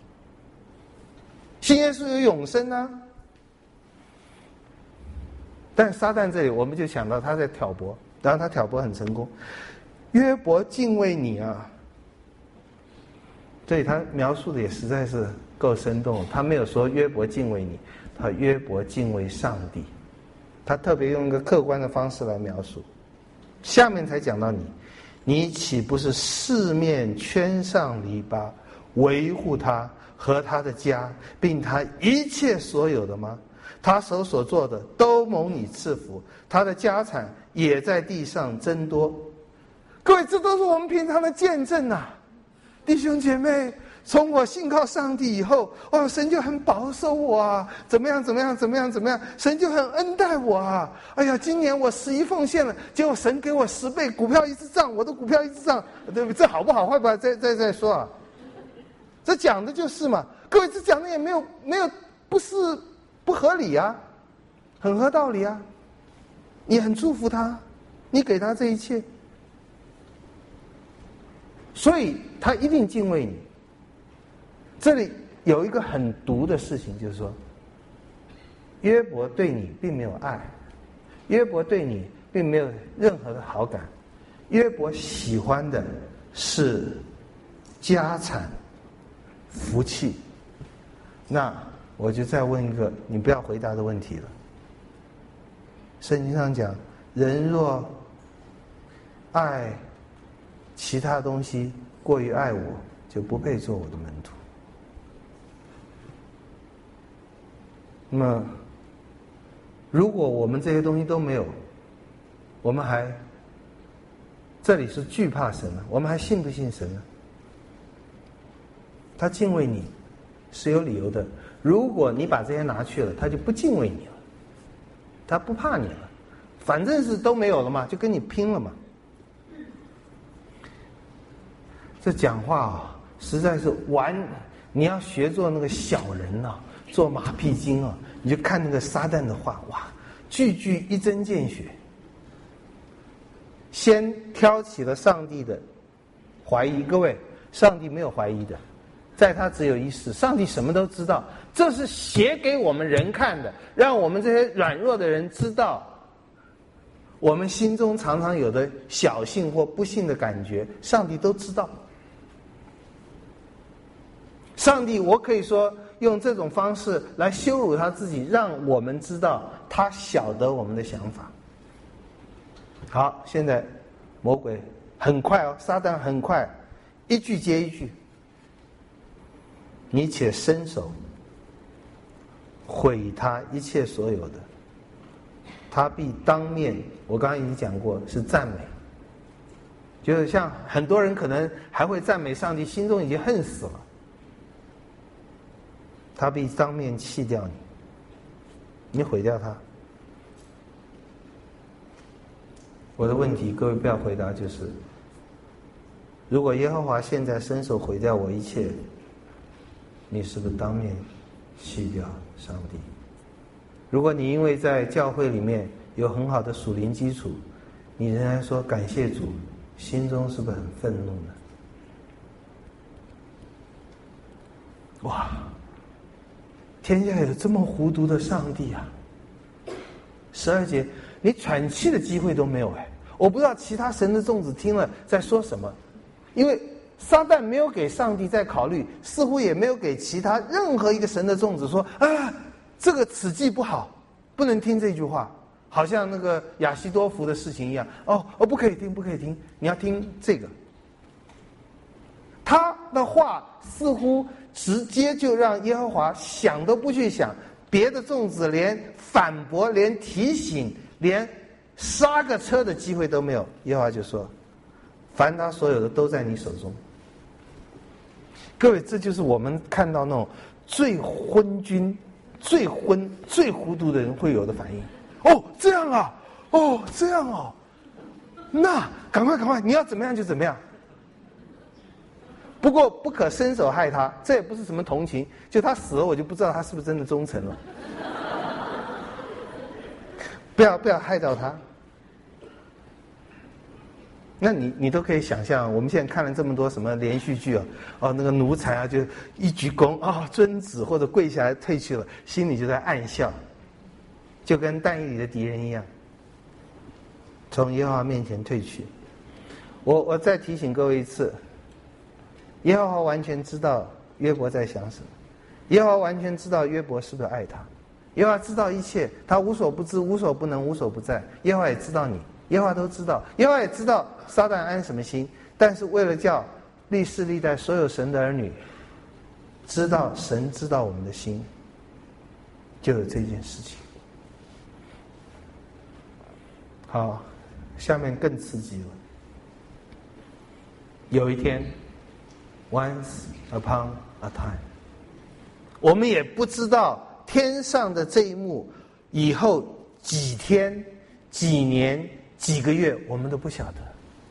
信耶稣有永生啊。但撒旦这里我们就想到他在挑拨，然后他挑拨很成功。约伯敬畏你啊，这里他描述的也实在是够生动。他没有说约伯敬畏你，他约伯敬畏上帝，他特别用一个客观的方式来描述。下面才讲到你， 你岂不是四面圈上篱笆，维护他和他的家，并他一切所有的吗？他手所做的都蒙你赐福，他的家产也在地上增多。各位，这都是我们平常的见证啊！弟兄姐妹，从我信靠上帝以后，哦，神就很保守我啊，怎么样怎么样怎么样怎么样，神就很恩待我啊！哎呀，今年我十一奉献了，结果神给我十倍，股票一直涨，我的股票一直涨，对不对？这好不好？坏不好？再再再说啊！这讲的就是嘛，各位，这讲的也没有没有不是不合理啊，很合道理啊！你很祝福他，你给他这一切，所以他一定敬畏你。这里有一个很毒的事情，就是说，约伯对你并没有爱，约伯对你并没有任何的好感，约伯喜欢的是家产、福气。那我就再问一个你不要回答的问题了。圣经上讲，人若爱其他东西过于爱我，就不配做我的门徒。那么，如果我们这些东西都没有，我们还这里是惧怕神了，我们还信不信神呢？他敬畏你是有理由的。如果你把这些拿去了，他就不敬畏你了，他不怕你了，反正是都没有了嘛，就跟你拼了嘛。这讲话啊，实在是玩，你要学做那个小人啊，做马屁精啊，你就看那个撒旦的话，哇，句句一针见血，先挑起了上帝的怀疑。各位，上帝没有怀疑的，在他只有一事，上帝什么都知道，这是写给我们人看的，让我们这些软弱的人知道，我们心中常常有的小幸或不幸的感觉，上帝都知道。上帝，我可以说用这种方式来羞辱他自己，让我们知道他晓得我们的想法。好，现在魔鬼很快哦，撒旦很快，一句接一句，你且伸手毁他一切所有的，他必当面，我刚刚已经讲过是赞美，就是像很多人可能还会赞美上帝，心中已经恨死了，他必当面弃掉你，你毁掉他。我的问题，各位不要回答，就是如果耶和华现在伸手毁掉我一切，你是不是当面弃掉上帝？如果你因为在教会里面有很好的属灵基础，你仍然说感谢主，心中是不是很愤怒呢？哇，天下有这么糊涂的上帝啊！十二节，你喘气的机会都没有哎！我不知道其他神的众子听了在说什么，因为撒旦没有给上帝在考虑，似乎也没有给其他任何一个神的众子说啊，这个此计不好，不能听这句话，好像那个亚希多弗的事情一样。哦哦，不可以听，不可以听，你要听这个。他的话似乎直接就让耶和华想都不去想，别的众子连反驳、连提醒、连刹个车的机会都没有。耶和华就说：“凡他所有的都在你手中。”各位，这就是我们看到那种最昏君、最昏、最糊涂的人会有的反应。哦，这样啊，哦，这样哦，那赶快赶快，你要怎么样就怎么样。不过不可伸手害他，这也不是什么同情，就他死了，我就不知道他是不是真的忠诚了。不要不要害到他。那你你都可以想象，我们现在看了这么多什么连续剧啊，哦，那个奴才啊，就一鞠躬啊、哦，尊子或者跪下来退去了，心里就在暗笑，就跟但以理的敌人一样，从耶和华面前退去。我我再提醒各位一次，耶和华完全知道约伯在想什么，耶和华完全知道约伯是不是爱他，耶和华知道一切，他无所不知、无所不能、无所不在，耶和华也知道你， 耶和华都知道，耶和华也知道撒旦安什么心，但是为了叫历世历代所有神的儿女知道神知道我们的心，就有这件事情。好，下面更刺激了。有一天 ，once upon a time， 我们也不知道天上的这一幕以后几天、几年、几个月，我们都不晓得。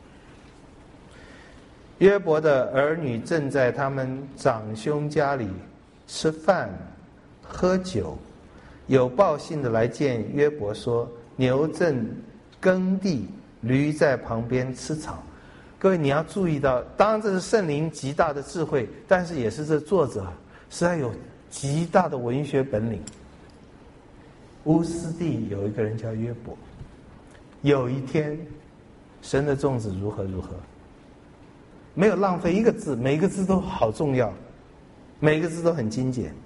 约伯的儿女正在他们长兄家里吃饭、喝酒，有报信的来见约伯说：“牛正耕地，驴在旁边吃草。”各位，你要注意到，当然这是圣灵极大的智慧，但是也是这作者实在有极大的文学本领。乌斯地有一个人叫约伯，有一天，神的种子如何如何，没有浪费一个字，每一个字都好重要，每一个字都很精简。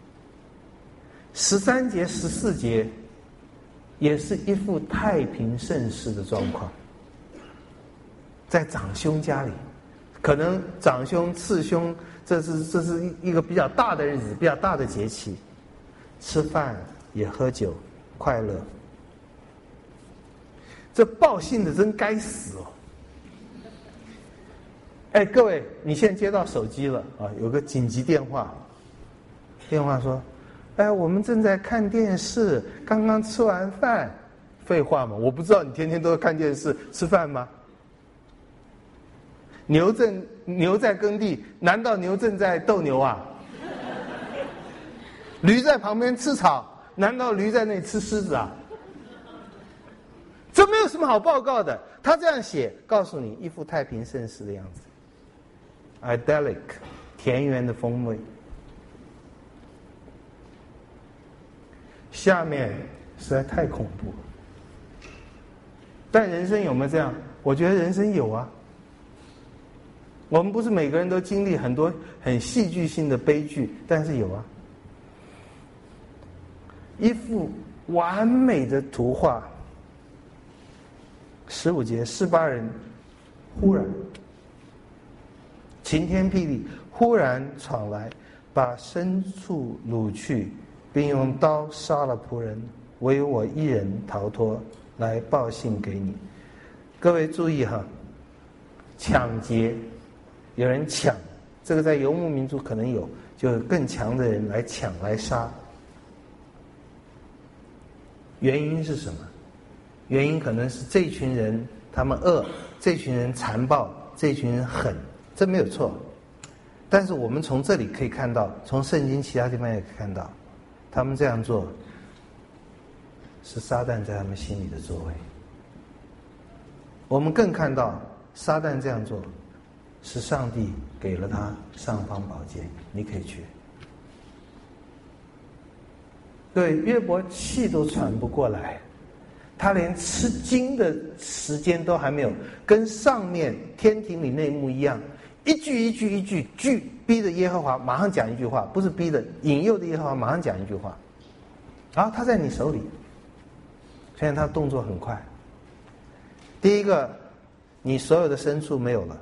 十三节、十四节，也是一副太平盛世的状况。在长兄家里，可能长兄、次兄，这是这是一个比较大的日子，比较大的节气，吃饭也喝酒，快乐。这报信的真该死哦！哎，各位，你现在接到手机了啊，有个紧急电话，电话说：“哎，我们正在看电视，刚刚吃完饭。”废话嘛，我不知道你天天都在看电视、吃饭吗？牛正牛在耕地，难道牛正在斗牛啊？驴在旁边吃草，难道驴在那里吃狮子啊？这没有什么好报告的。他这样写，告诉你一副太平盛世的样子 ，idyllic， 田园的风味。下面实在太恐怖了。但人生有没有这样？我觉得人生有啊。我们不是每个人都经历很多很戏剧性的悲剧，但是有啊。一幅完美的图画。十五节，示巴人忽然晴天霹雳，忽然闯来，把牲畜掳去，并用刀杀了仆人，唯有我一人逃脱，来报信给你。各位注意哈，抢劫。有人抢，这个在游牧民族可能有，就有更强的人来抢来杀。原因是什么？原因可能是这群人他们恶，这群人残暴，这群人狠，这没有错。但是我们从这里可以看到，从圣经其他地方也可以看到，他们这样做是撒旦在他们心里的作为。我们更看到撒旦这样做是上帝给了他尚方宝剑，你可以去。对，约伯气都喘不过来，他连吃惊的时间都还没有，跟上面天庭里那幕一样，一句一句一句句逼着耶和华马上讲一句话，不是逼的，引诱的耶和华马上讲一句话。然后他在你手里，现在他动作很快。第一个，你所有的牲畜没有了。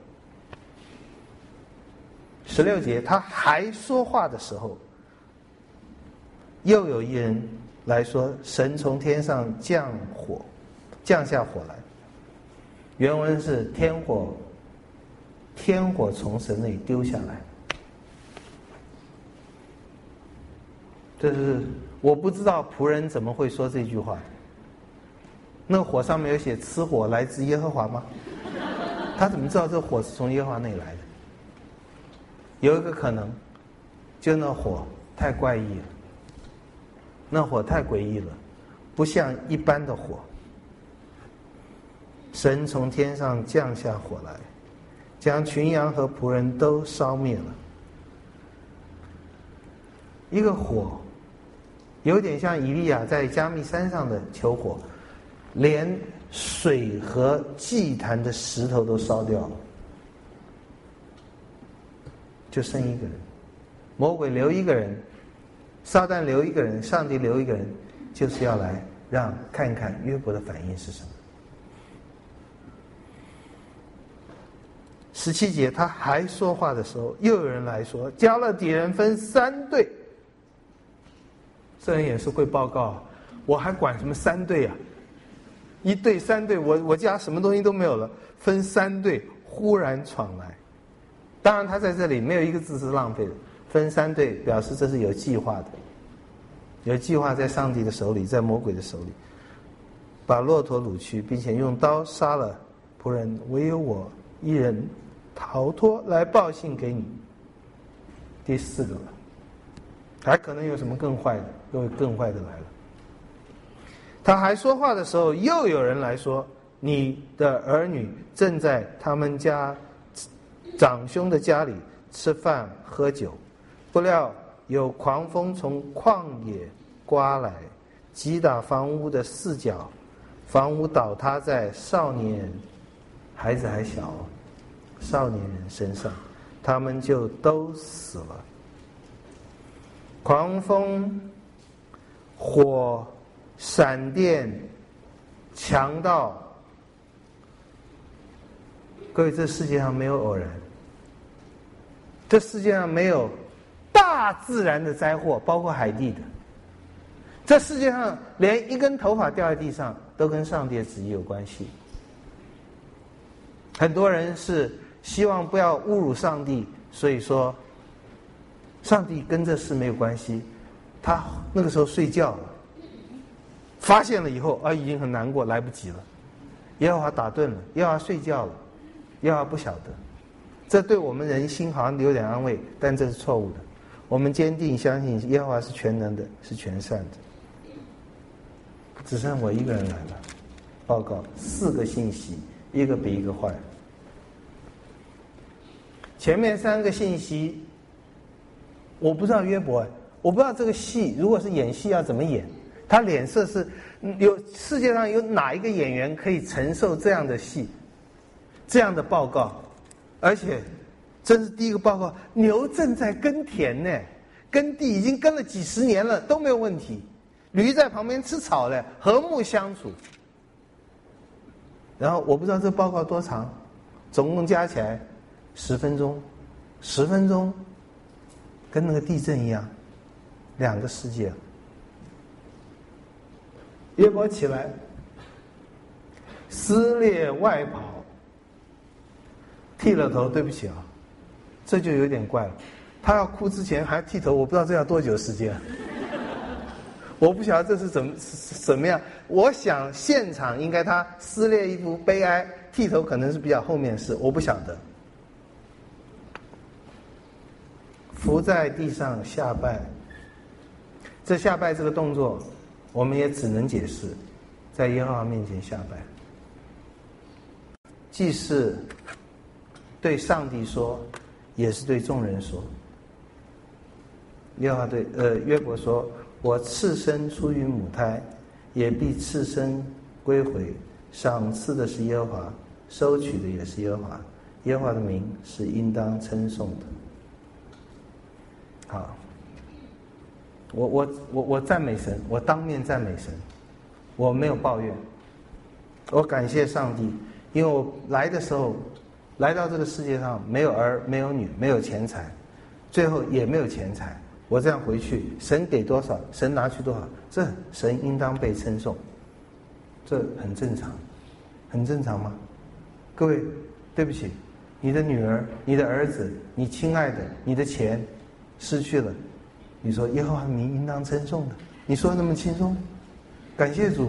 十六节，他还说话的时候，又有一人来说：“神从天上降火，降下火来。”原文是天火，天火从神那里丢下来。这是我不知道仆人怎么会说这句话。那火上面有写“此火来自耶和华”吗？他怎么知道这火是从耶和华那里来的？有一个可能，就那火太怪异了，那火太诡异了，不像一般的火。神从天上降下火来，将群羊和仆人都烧灭了。一个火，有点像以利亚在加密山上的求火，连水和祭坛的石头都烧掉了。就剩一个人，魔鬼留一个人，撒旦留一个人，上帝留一个人，就是要来让看看约伯的反应是什么。 十七节，他还说话的时候，又有人来说，加勒底人分三队。这人也是会报告，我还管什么三队啊？一队三队，我我家什么东西都没有了，分三队忽然闯来。当然，他在这里没有一个字是浪费的。分三队表示这是有计划的，有计划在上帝的手里，在魔鬼的手里，把骆驼掳去，并且用刀杀了仆人，唯有我一人逃脱，来报信给你。第四个了，还可能有什么更坏的？各位，更坏的来了。他还说话的时候，又有人来说，你的儿女正在他们家长兄的家里吃饭喝酒，不料有狂风从旷野刮来，击打房屋的四角，房屋倒塌在少年孩子还小少年人身上，他们就都死了。狂风、火、闪电、强盗，各位，这世界上没有偶然，这世界上没有大自然的灾祸，包括海地的。这世界上连一根头发掉在地上都跟上帝的旨意有关系。很多人是希望不要侮辱上帝，所以说上帝跟这事没有关系。他那个时候睡觉了，发现了以后啊，已经很难过，来不及了。耶和华打盹了，耶和华睡觉了，耶和华不晓得。这对我们人心好像有点安慰，但这是错误的。我们坚定相信耶和华是全能的，是全善的。只剩我一个人来了，报告四个信息，一个比一个坏。前面三个信息，我不知道约伯，我不知道这个戏如果是演戏要怎么演，他脸色是有世界上有哪一个演员可以承受这样的戏，这样的报告？而且真是第一个报告，牛正在耕田呢，耕地已经耕了几十年了都没有问题，驴在旁边吃草了，和睦相处。然后我不知道这报告多长，总共加起来十分钟，十分钟跟那个地震一样，两个世界。约伯起来，撕裂外袍，剃了头。对不起啊，这就有点怪了。他要哭之前还剃头，我不知道这要多久时间。我不晓得这是怎么怎么样。我想现场应该他撕裂衣服悲哀，剃头可能是比较后面的事，我不晓得。伏在地上下拜，这下拜这个动作，我们也只能解释，在耶和华面前下拜，既是对上帝说，也是对众人说。耶和华对呃约伯说：“我赤身出于母胎，也必赤身归回。赏赐的是耶和华，收取的也是耶和华。耶和华的名是应当称颂的。”好，我我我我赞美神，我当面赞美神，我没有抱怨，我感谢上帝，因为我来的时候，来到这个世界上没有儿没有女没有钱财，最后也没有钱财，我这样回去，神给多少，神拿去多少，这神应当被称颂，这很正常，很正常吗？各位，对不起，你的女儿、你的儿子、你亲爱的、你的钱失去了，你说耶和华名应当称颂的，你说那么轻松，感谢主，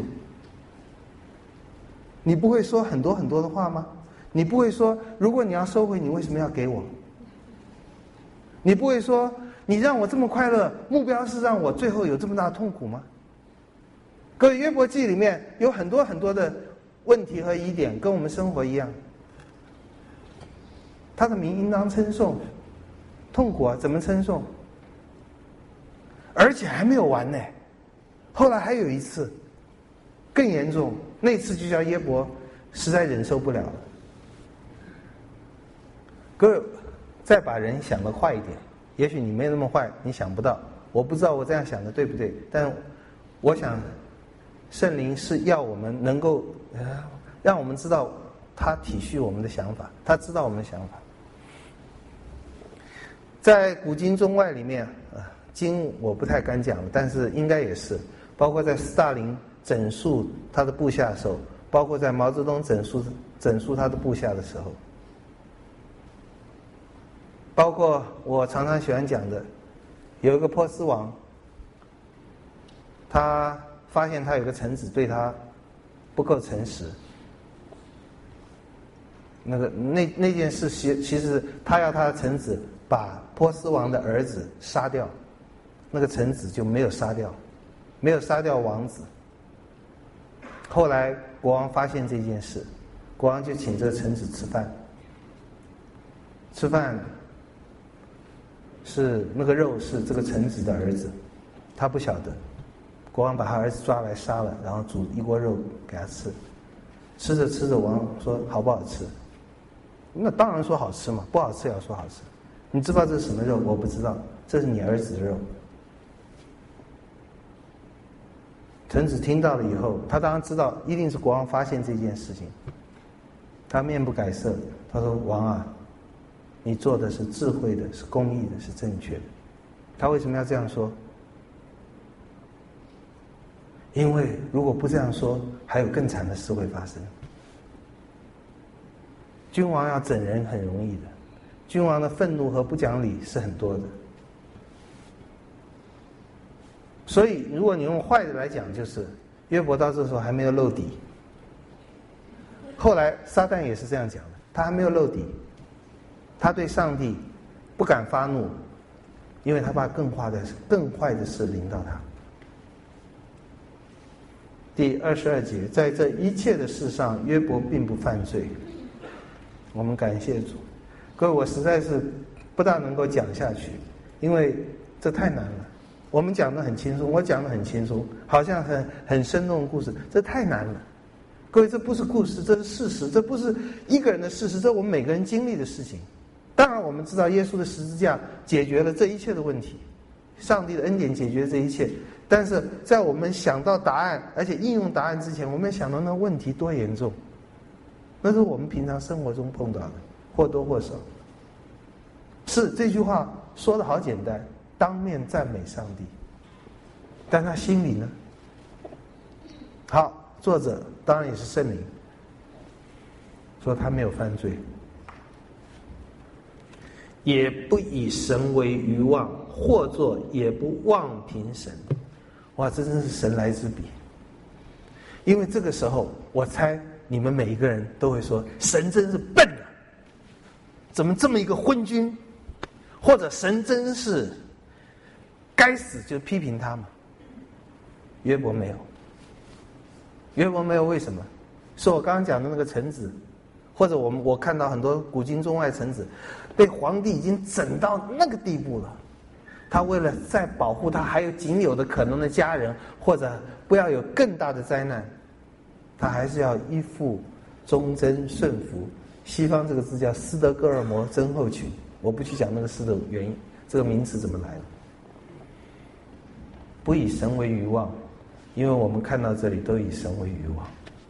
你不会说很多很多的话吗？你不会说，如果你要收回，你为什么要给我？你不会说，你让我这么快乐，目标是让我最后有这么大的痛苦吗？各位，约伯记里面有很多很多的问题和疑点，跟我们生活一样。他的名应当称颂，痛苦啊，怎么称颂？而且还没有完呢，后来还有一次更严重，那次就叫耶伯实在忍受不了了。各位，再把人想得坏一点，也许你没那么坏，你想不到，我不知道我这样想的对不对，但我想圣灵是要我们能够、呃、让我们知道他体恤我们的想法，他知道我们的想法。 在古今中外里面啊，经我不太敢讲，但是应该也是，包括在斯大林整肃他的部下的时候，包括在毛泽东整肃整肃他的部下的时候，包括我常常喜欢讲的，有一个波斯王，他发现他有个臣子对他不够诚实，那个那那件事其其实他要他的臣子把波斯王的儿子杀掉，那个臣子就没有杀掉，没有杀掉王子。后来国王发现这件事，国王就请这个臣子吃饭，吃饭是那个肉是这个臣子的儿子，他不晓得，国王把他儿子抓来杀了，然后煮一锅肉给他吃，吃着吃着，王说好不好吃？那当然说好吃嘛，不好吃也要说好吃。你知道这是什么肉？我不知道，这是你儿子的肉。臣子听到了以后，他当然知道一定是国王发现这件事情，他面不改色，他说：“王啊，你做的是智慧的，是公义的，是正确的。”他为什么要这样说？因为如果不这样说，还有更惨的事会发生。君王要整人很容易的，君王的愤怒和不讲理是很多的。所以如果你用坏的来讲，就是约伯到这时候还没有露底。后来撒旦也是这样讲的，他还没有露底，他对上帝不敢发怒，因为他怕更坏的更坏的事临到他。第二十二节，在这一切的事上，约伯并不犯罪。我们感谢主。各位，我实在是不大能够讲下去，因为这太难了。我们讲得很轻松，我讲得很轻松，好像很很生动的故事，这太难了。各位，这不是故事，这是事实，这不是一个人的事实，这是我们每个人经历的事情。当然我们知道耶稣的十字架解决了这一切的问题，上帝的恩典解决了这一切，但是在我们想到答案而且应用答案之前，我们想到那问题多严重，那是我们平常生活中碰到的，或多或少。是这句话说的好简单，当面赞美上帝，但他心里呢？好，作者当然也是圣灵，说他没有犯罪，也不以神为愚妄，或作也不妄凭神。哇，这真是神来之笔。因为这个时候，我猜你们每一个人都会说，神真是笨啊，怎么这么一个昏君？或者神真是该死，就批评他嘛。约伯没有，约伯没有，为什么？是我刚刚讲的那个臣子，或者我们我看到很多古今中外臣子被皇帝已经整到那个地步了，他为了再保护他还有仅有的可能的家人，或者不要有更大的灾难，他还是要依附忠贞顺服。西方这个字叫斯德哥尔摩症候群，我不去讲那个事的原因，这个名词怎么来的。不以神为愚妄，因为我们看到这里都以神为愚妄。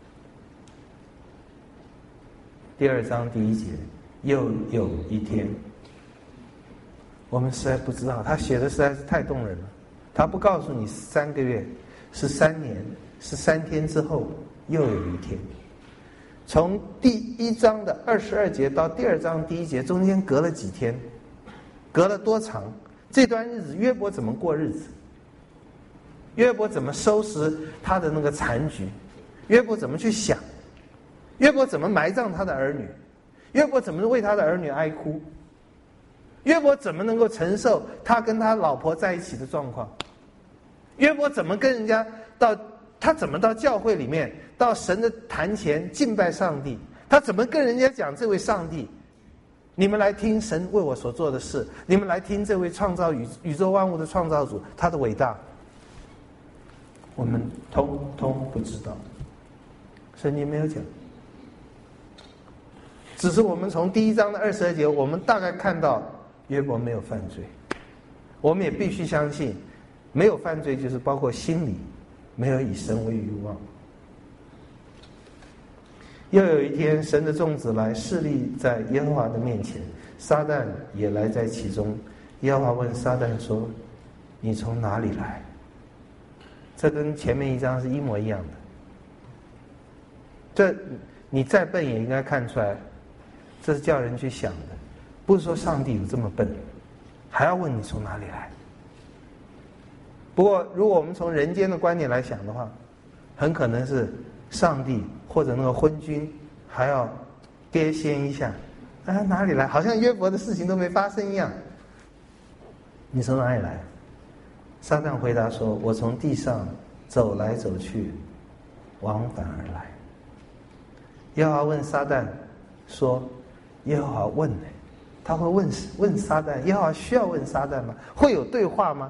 第二章第一节，又有一天，我们实在不知道，他写的实在是太动人了。他不告诉你三个月，是三年，是三天之后，又有一天。从第一章的二十二节到第二章第一节，中间隔了几天，隔了多长？这段日子约伯怎么过日子？约伯怎么收拾他的那个残局？约伯怎么去想？约伯怎么埋葬他的儿女？约伯怎么为他的儿女哀哭？约伯怎么能够承受他跟他老婆在一起的状况？约伯怎么跟人家到他怎么到教会里面，到神的坛前敬拜上帝？他怎么跟人家讲这位上帝？你们来听神为我所做的事，你们来听这位创造宇宇宙万物的创造主，他的伟大。我们通通不知道，圣经没有讲。只是我们从第一章的二十二节，我们大概看到约伯没有犯罪。我们也必须相信，没有犯罪就是包括心里没有以神为愚妄。又有一天，神的众子来侍立在耶和华的面前，撒旦也来在其中， 耶和华问撒旦说：“你从哪里来？”这跟前面一章是一模一样的。这你再笨也应该看出来，这是叫人去想的，不是说上帝有这么笨，还要问你从哪里来。不过，如果我们从人间的观点来想的话，很可能是上帝或者那个昏君还要跌先一下，啊，哪里来？好像约伯的事情都没发生一样。你从哪里来？撒旦回答说：“我从地上走来走去，往返而来。”耶和华问撒旦说：“耶和华问呢？他会问问撒旦？耶和华需要问撒旦吗？会有对话吗？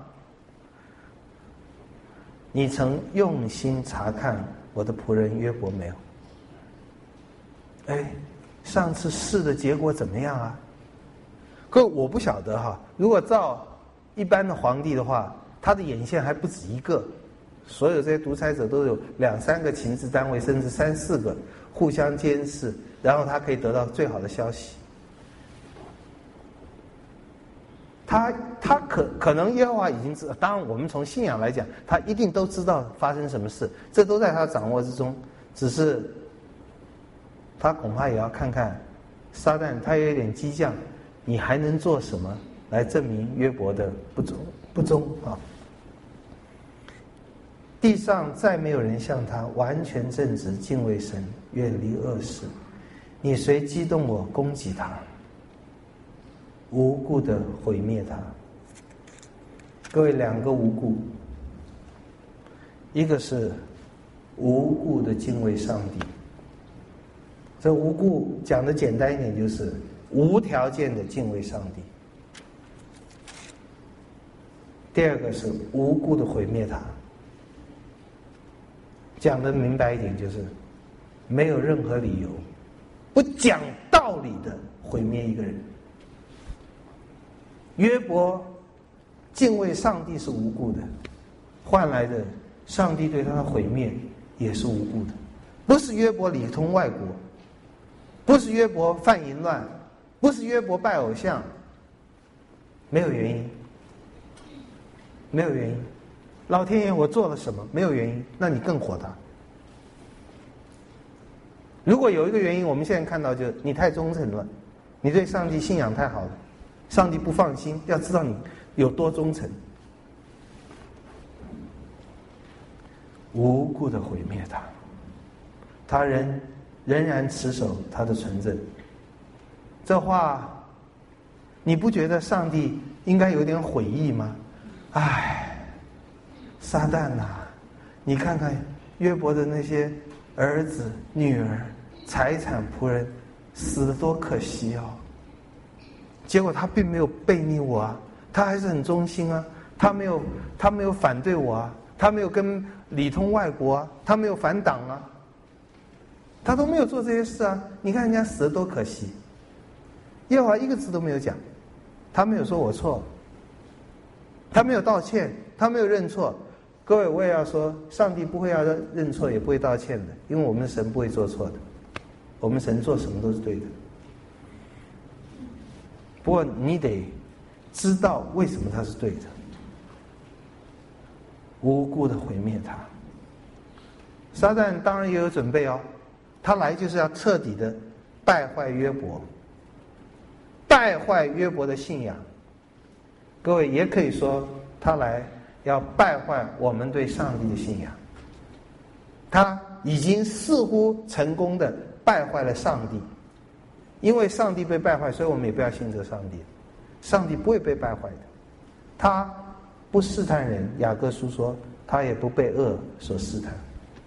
你曾用心查看我的仆人约伯没有？哎，上次试的结果怎么样啊？可我不晓得哈。如果照一般的皇帝的话，他的眼线还不止一个，所有这些独裁者都有两三个情治单位，甚至三四个互相监视，然后他可以得到最好的消息。他他可可能耶和华已经知道，当然我们从信仰来讲，他一定都知道发生什么事，这都在他掌握之中。只是他恐怕也要看看撒旦，他有一点激将，你还能做什么来证明约伯的不忠不忠啊？地上再没有人像他完全正直，敬畏神，远离恶事。你谁激动我攻击他？无故的毁灭他。各位，两个无故，一个是无故的敬畏上帝，这无故讲的简单一点就是无条件的敬畏上帝。第二个是无故的毁灭他，讲的明白一点就是没有任何理由，不讲道理的毁灭一个人。约伯敬畏上帝是无故的，换来的上帝对他的毁灭也是无故的。不是约伯里通外国，不是约伯犯淫乱，不是约伯拜偶像，没有原因，没有原因。老天爷，我做了什么？没有原因，那你更火大。如果有一个原因，我们现在看到就是你太忠诚了，你对上帝信仰太好了，上帝不放心，要知道你有多忠诚。无故的毁灭他，他仍仍然持守他的纯正。这话，你不觉得上帝应该有点悔意吗？唉，撒旦呐、啊，你看看约伯的那些儿子、女儿、财产、仆人，死得多可惜哦。结果他并没有背逆我啊，他还是很忠心啊，他没有他没有反对我啊，他没有跟里通外国啊，他没有反党啊，他都没有做这些事啊。你看人家死得多可惜，耶和华一个字都没有讲，他没有说我错了，他没有道歉，他没有认错。各位，我也要说，上帝不会要认错，也不会道歉的，因为我们的神不会做错的，我们神做什么都是对的。不过你得知道为什么他是对的。无故的毁灭他，撒旦当然也有准备哦，他来就是要彻底的败坏约伯，败坏约伯的信仰。各位也可以说，他来要败坏我们对上帝的信仰。他已经似乎成功的败坏了上帝。因为上帝被败坏，所以我们也不要信这上帝。上帝不会被败坏的，他不试探人。雅各书说，他也不被恶所试探。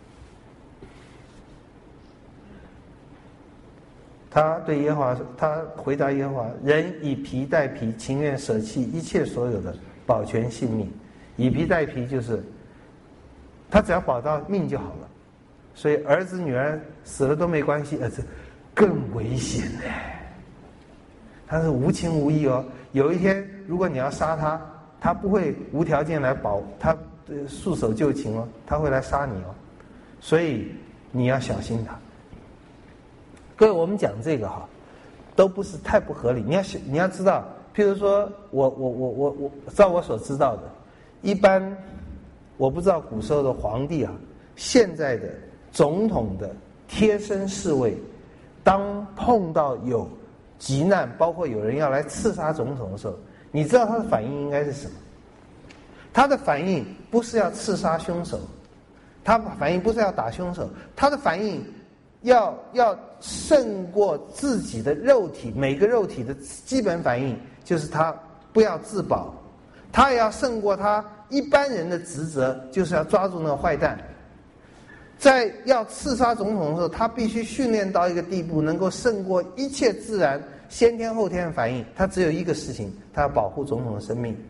他对耶和华，他回答耶和华：人以皮代皮，情愿舍弃一切所有的，保全性命。以皮代皮就是他只要保到命就好了。所以儿子女儿死了都没关系，儿子更危险呢。他是无情无义哦。有一天，如果你要杀他，他不会无条件来保他，束手就擒哦，他会来杀你哦。所以你要小心他。各位，我们讲这个哈，都不是太不合理。你要你要知道，譬譬如说我我我我我照我所知道的，一般我不知道古时候的皇帝啊，现在的总统的贴身侍卫，当碰到有急难，包括有人要来刺杀总统的时候，你知道他的反应应该是什么？他的反应不是要刺杀凶手，他的反应不是要打凶手，他的反应要要胜过自己的肉体，每个肉体的基本反应就是他不要自保，他也要胜过他一般人的职责，就是要抓住那个坏蛋。在要刺杀总统的时候，他必须训练到一个地步，能够胜过一切自然先天后天的反应。他只有一个事情，他要保护总统的生命。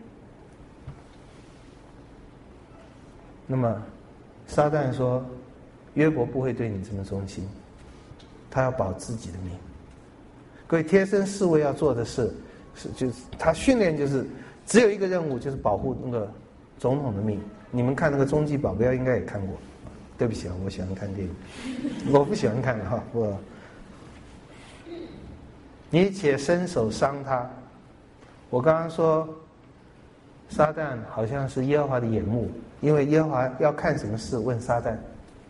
那么撒旦说约伯不会对你这么忠心，他要保自己的命。各位，贴身侍卫要做的事是就是他训练就是只有一个任务，就是保护那个总统的命。你们看那个终极保镖应该也看过，对不起啊，我喜欢看电影，我不喜欢看哈。我你且伸手伤他。我刚刚说撒旦好像是耶和华的眼目，因为耶和华要看什么事问撒旦。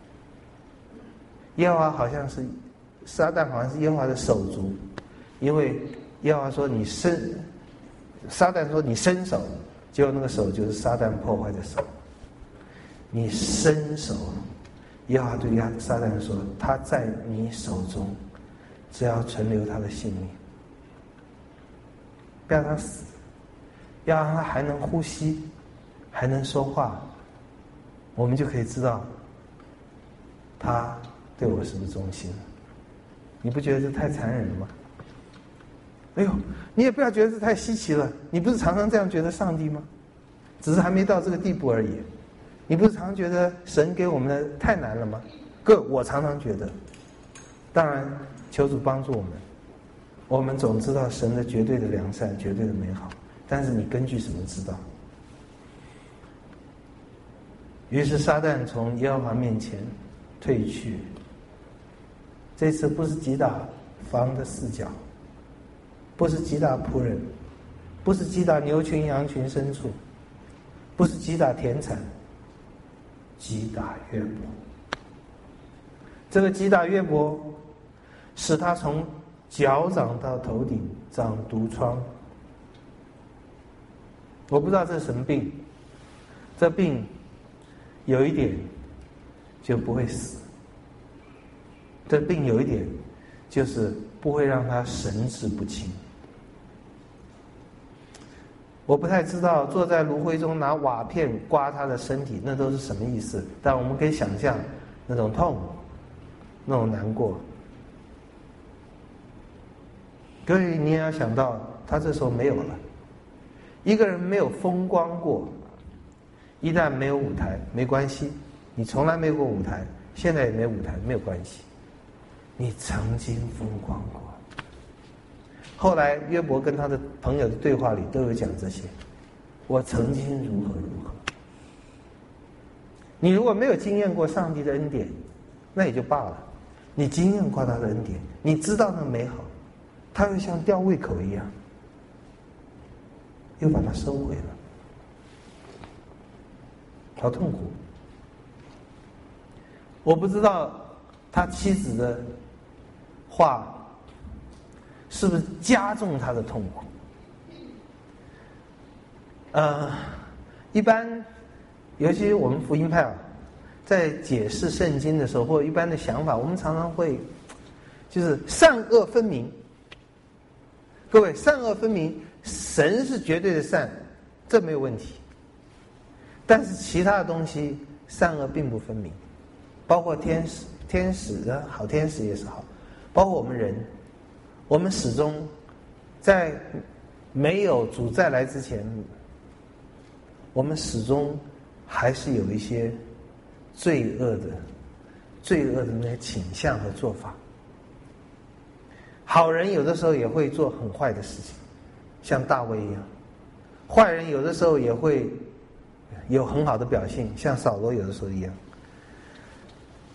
耶和华好像是撒旦好像是耶和华的手足，因为耶和华说你伸，撒旦说你伸手，结果那个手就是撒旦破坏的手。你伸手，耶和华对撒旦说他在你手中，只要存留他的性命，不要让他死，要让他还能呼吸，还能说话，我们就可以知道他对我是不是忠心。你不觉得这太残忍了吗？哎呦，你也不要觉得这太稀奇了，你不是常常这样觉得上帝吗？只是还没到这个地步而已。你不是常常觉得神给我们的太难了吗？各我常常觉得，当然求主帮助我们。我们总知道神的绝对的良善，绝对的美好，但是你根据什么知道？于是撒旦从耶和华面前退去，这次不是击打房的四角，不是击打仆人，不是击打牛群羊群牲畜，不是击打田产，击打约伯。这个击打约伯使他从脚掌到头顶长毒疮。我不知道这是什么病，这病有一点就不会死，这病有一点就是不会让他神志不清。我不太知道坐在炉灰中拿瓦片刮他的身体那都是什么意思，但我们可以想象那种痛，那种难过。各位，你也要想到他这时候没有了。一个人没有风光过，一旦没有舞台没关系，你从来没有过舞台，现在也没有舞台没有关系，你曾经风光过。后来约伯跟他的朋友的对话里都有讲这些，我曾经如何如何。你如果没有经验过上帝的恩典，那也就罢了，你经验过他的恩典，你知道那美好，他又像吊胃口一样又把它收回了，好痛苦。我不知道他妻子的话是不是加重他的痛苦。呃，一般尤其我们福音派啊，在解释圣经的时候，或者一般的想法，我们常常会就是善恶分明。各位，善恶分明，神是绝对的善，这没有问题。但是其他的东西善恶并不分明，包括天使，天使的好天使也是好，包括我们人，我们始终在没有主再来之前，我们始终还是有一些罪恶的罪恶的那些倾向和做法。好人有的时候也会做很坏的事情，像大卫一样；坏人有的时候也会有很好的表现，像扫罗有的时候一样。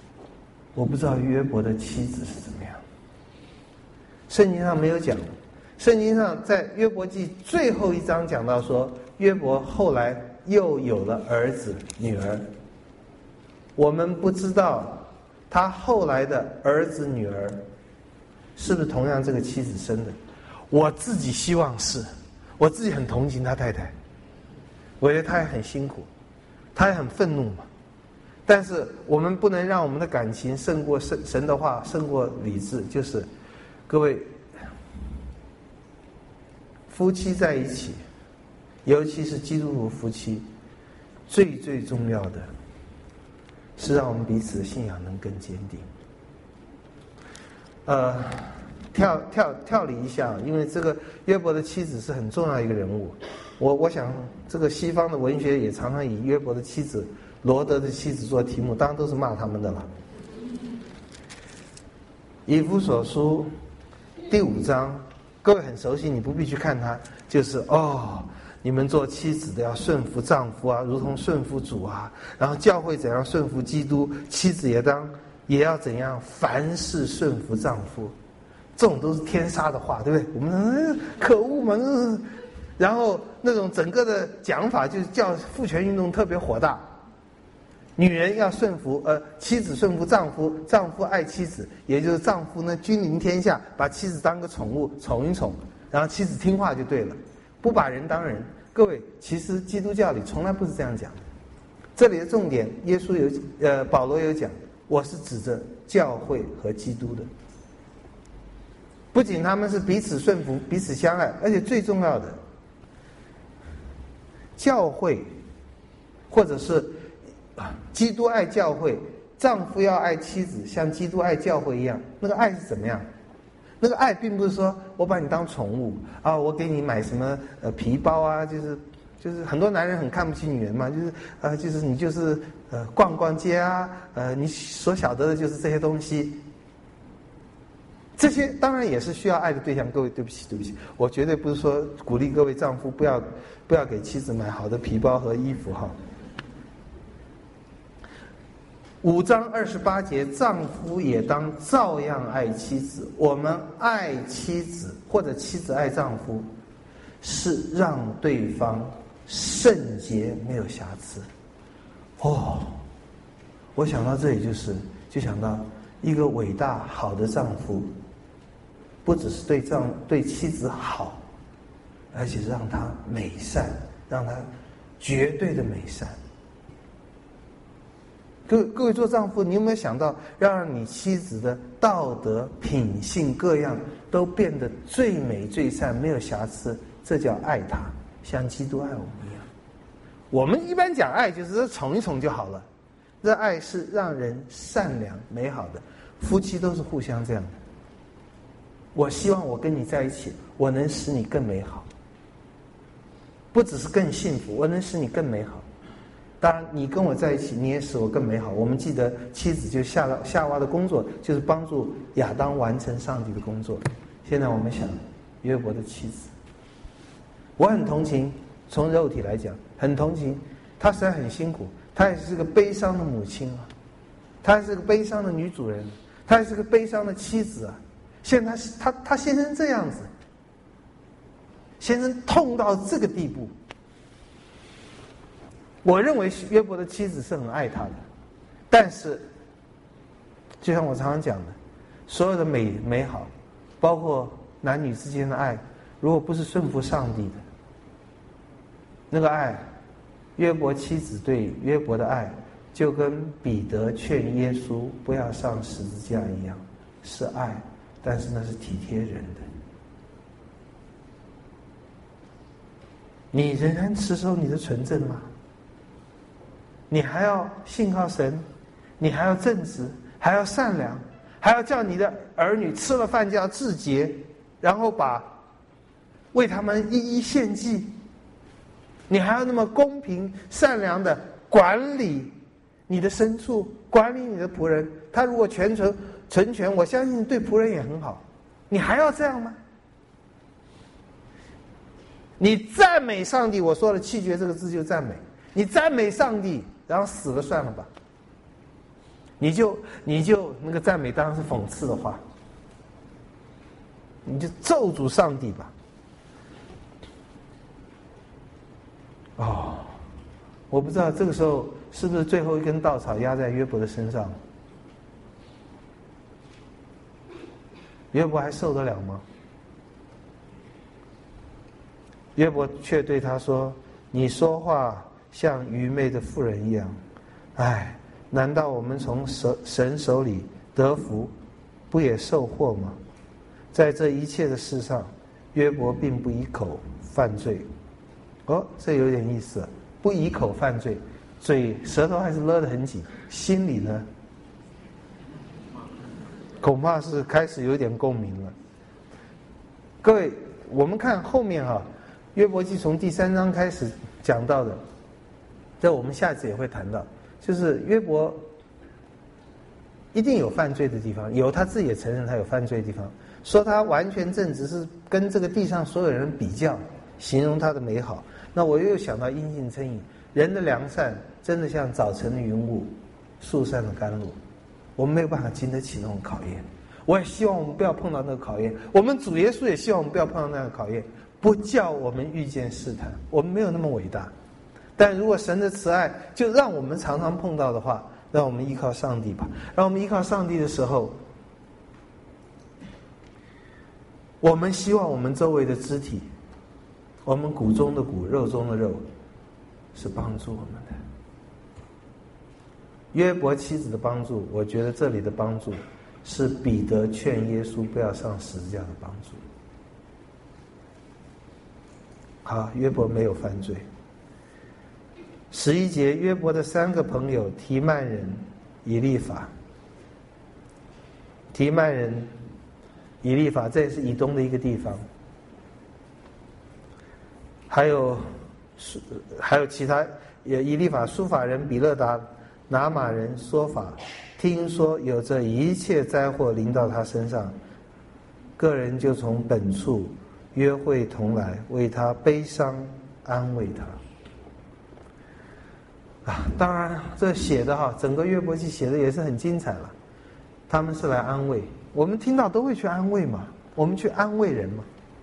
我不知道约伯的妻子是怎么样，圣经上没有讲， 圣经上在约伯记最后一章讲到说，约伯后来又有了儿子女儿。我们不知道他后来的儿子女儿是不是同样这个妻子生的。我自己希望是，我自己很同情他太太，我觉得他也很辛苦，他也很愤怒嘛。但是我们不能让我们的感情胜过神神的话，胜过理智。就是各位夫妻在一起，尤其是基督徒夫妻，最最重要的是让我们彼此的信仰能更坚定。呃，跳跳跳离一下，因为这个约伯的妻子是很重要的一个人物。我我想，这个西方的文学也常常以约伯的妻子、罗德的妻子做题目，当然都是骂他们的了。以弗所书第五章，各位很熟悉，你不必去看它，就是哦。你们做妻子的要顺服丈夫啊，如同顺服主啊。然后教会怎样顺服基督，妻子也当也要怎样，凡事顺服丈夫。这种都是天杀的话，对不对？我们、呃、可恶嘛、呃。然后那种整个的讲法就是叫父权运动特别火大。女人要顺服，呃，妻子顺服丈夫，丈夫爱妻子，也就是丈夫呢君临天下，把妻子当个宠物宠一宠，然后妻子听话就对了。不把人当人，各位，其实基督教里从来不是这样讲的。这里的重点，耶稣有，呃，保罗有讲，我是指着教会和基督的。不仅他们是彼此顺服、彼此相爱，而且最重要的，教会，或者是基督爱教会，丈夫要爱妻子，像基督爱教会一样，那个爱是怎么样？那个爱并不是说我把你当宠物啊，我给你买什么呃皮包啊，就是就是很多男人很看不起女人嘛，就是呃就是你就是呃逛逛街啊，呃你所晓得的就是这些东西。这些当然也是需要爱的对象。各位对不起对不起，我绝对不是说鼓励各位丈夫不要不要给妻子买好的皮包和衣服哈。五章二十八节，丈夫也当照样爱妻子。我们爱妻子，或者妻子爱丈夫，是让对方圣洁，没有瑕疵。哦，我想到这里就是就想到一个伟大好的丈夫，不只是对丈对妻子好，而且是让她美善，让她绝对的美善。各各位做丈夫，你有没有想到，要让你妻子的道德、品性各样都变得最美最善，没有瑕疵？这叫爱她，像基督爱我们一样。我们一般讲爱，就是宠一宠就好了。这爱是让人善良、美好的，夫妻都是互相这样的。我希望我跟你在一起，我能使你更美好，不只是更幸福，我能使你更美好。当然，你跟我在一起，你也使我更美好。我们记得妻子就夏夏娃的工作，就是帮助亚当完成上帝的工作。现在我们想，约伯的妻子，我很同情，从肉体来讲，很同情，她实在很辛苦，她也是个悲伤的母亲啊，她也是个悲伤的女主人，她也是个悲伤的妻子啊。现在她她她先生这样子，先生痛到这个地步。我认为约伯的妻子是很爱他的，但是就像我常常讲的，所有的美美好，包括男女之间的爱，如果不是顺服上帝的那个爱，约伯妻子对约伯的爱，就跟彼得劝耶稣不要上十字架一样，是爱，但是那是体贴人的。你仍然持守你的纯正吗？你还要信靠神，你还要正直，还要善良，还要叫你的儿女吃了饭就要自洁，然后把为他们一一献祭。你还要那么公平善良的管理你的牲畜，管理你的仆人。他如果全成成全，我相信对仆人也很好。你还要这样吗？你赞美上帝，我说了弃绝这个字就赞美，你赞美上帝，然后死了算了吧。你就你就那个赞美当然是讽刺的话。 你就咒诅上帝吧。哦，我不知道这个时候是不是最后一根稻草压在约伯的身上，约伯还受得了吗？约伯却对他说：你说话像愚昧的妇人一样。唉，难道我们从神手里得福，不也受祸吗？在这一切的事上，约伯并不以口犯罪。哦，这有点意思，不以口犯罪，嘴舌头还是勒得很紧，心里呢，恐怕是开始有点共鸣了。各位，我们看后面哈、啊，约伯记从第三章开始讲到的，这我们下次也会谈到，就是约伯一定有犯罪的地方，有他自己也承认他有犯罪的地方，说他完全正直是跟这个地上所有人比较，形容他的美好。那我又想到因信称义，人的良善真的像早晨的云雾，树上的甘露，我们没有办法经得起那种考验。我也希望我们不要碰到那个考验，我们主耶稣也希望我们不要碰到那个考验，不叫我们遇见试探。我们没有那么伟大，但如果神的慈爱就让我们常常碰到的话，让我们依靠上帝吧。让我们依靠上帝的时候，我们希望我们周围的肢体，我们骨中的骨，肉中的肉，是帮助我们的。约伯妻子的帮助，我觉得这里的帮助是彼得劝耶稣不要上十字架的帮助。好，约伯没有犯罪。十一节，约伯的三个朋友提曼人以利法，提曼人以利法，这也是以东的一个地方。还有还有其他，也以利法、书法人比勒达、拿马人说法，听说有这一切灾祸临到他身上，个人就从本处约会同来，为他悲伤安慰他。啊，当然这写的哈，整个约伯记写的也是很精彩了。他们是来安慰，我们听到都会去安慰嘛，我们去安慰人嘛。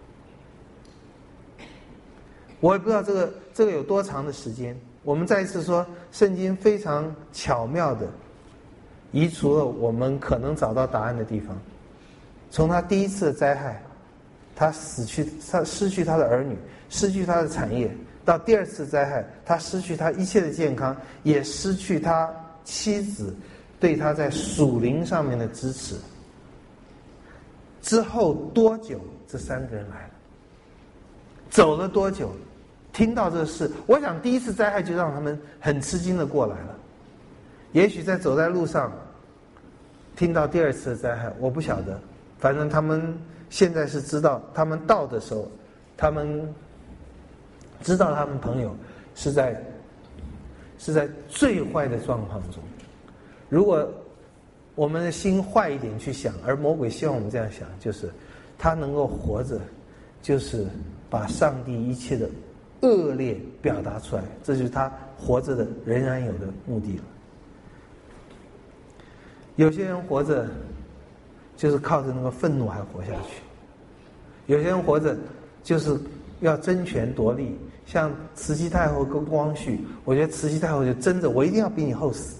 我也不知道这个这个有多长的时间。我们再一次说，圣经非常巧妙的移除了我们可能找到答案的地方。从他第一次的灾害，他死去，他失去他的儿女，失去他的产业，到第二次灾害，他失去他一切的健康，也失去他妻子对他在属灵上面的支持。之后多久，这三个人来了？走了多久？听到这事，我想第一次灾害就让他们很吃惊的过来了。也许在走在路上，听到第二次的灾害，我不晓得。反正他们现在是知道，他们到的时候，他们知道他们朋友是在是在最坏的状况中。如果我们的心坏一点去想，而魔鬼希望我们这样想，就是他能够活着，就是把上帝一切的恶劣表达出来，这就是他活着的仍然有的目的了。有些人活着就是靠着那个愤怒还活下去，有些人活着就是要争权夺利，像慈禧太后跟光绪，我觉得慈禧太后就争着我一定要比你后死，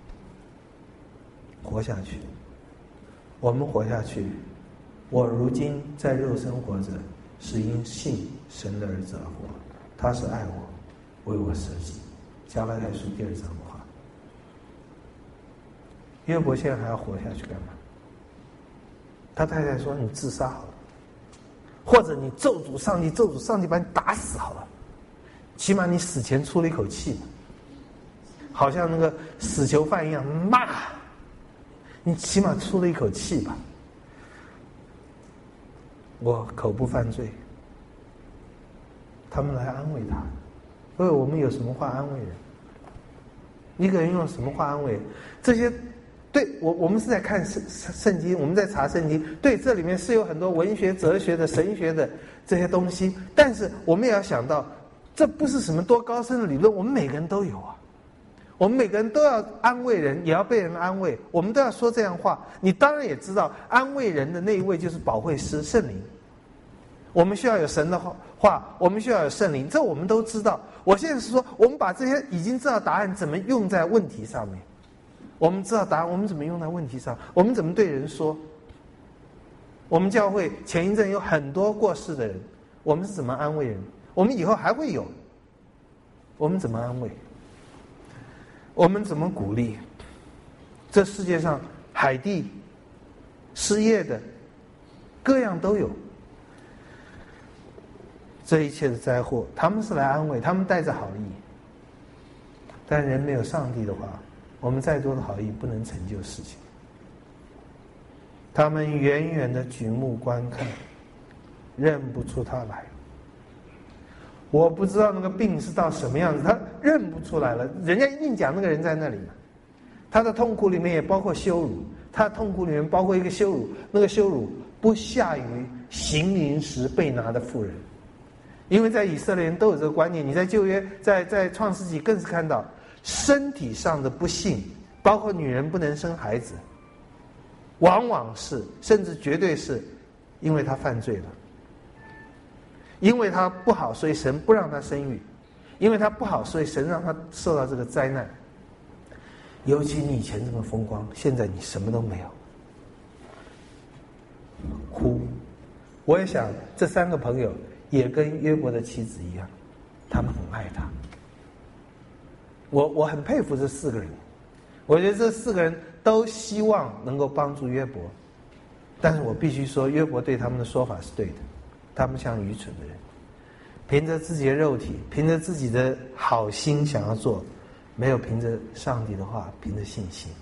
活下去。我们活下去，我如今在肉身活着，是因信神的儿子而活，他是爱我，为我舍己。加拉太书第二章的话，约伯现在还要活下去干嘛？他太太说：“你自杀好了，或者你咒诅上帝，咒诅上帝把你打死好了，起码你死前出了一口气，好像那个死囚犯一样骂，你起码出了一口气吧。我口不犯罪。”他们来安慰他，各位，我们有什么话安慰人？一个人用什么话安慰？这些，对我我们是在看圣圣经，我们在查圣经，对，这里面是有很多文学、哲学的、神学的这些东西，但是我们也要想到，这不是什么多高深的理论，我们每个人都有啊。 我们每个人都要安慰人，也要被人安慰，我们都要说这样话。你当然也知道，安慰人的那一位就是保惠师圣灵。我们需要有神的话，我们需要有圣灵，这我们都知道。我现在是说，我们把这些已经知道答案怎么用在问题上面。我们知道答案，我们怎么用在问题上？我们怎么对人说？我们教会前一阵有很多过世的人，我们是怎么安慰人？我们以后还会有，我们怎么安慰？我们怎么鼓励？这世界上海地失业的各样都有，这一切的灾祸，他们是来安慰，他们带着好意。但人没有上帝的话，我们再多的好意不能成就事情。他们远远的举目观看，认不出他来。我不知道那个病是到什么样子，他认不出来了。人家一定讲那个人在那里嘛。他的痛苦里面也包括羞辱，他的痛苦里面包括一个羞辱，那个羞辱不下于行淫时被拿的妇人。因为在以色列人都有这个观念，你在旧约，在在创世纪更是看到身体上的不幸，包括女人不能生孩子，往往是甚至绝对是因为她犯罪了。因为他不好，所以神不让他生育；因为他不好，所以神让他受到这个灾难。尤其你以前这么风光，现在你什么都没有，哭。我也想，这三个朋友也跟约伯的妻子一样，他们很爱他。我我很佩服这四个人，我觉得这四个人都希望能够帮助约伯，但是我必须说，约伯对他们的说法是对的。他们像愚蠢的人，凭着自己的肉体，凭着自己的好心想要做，没有凭着上帝的话，凭着信心。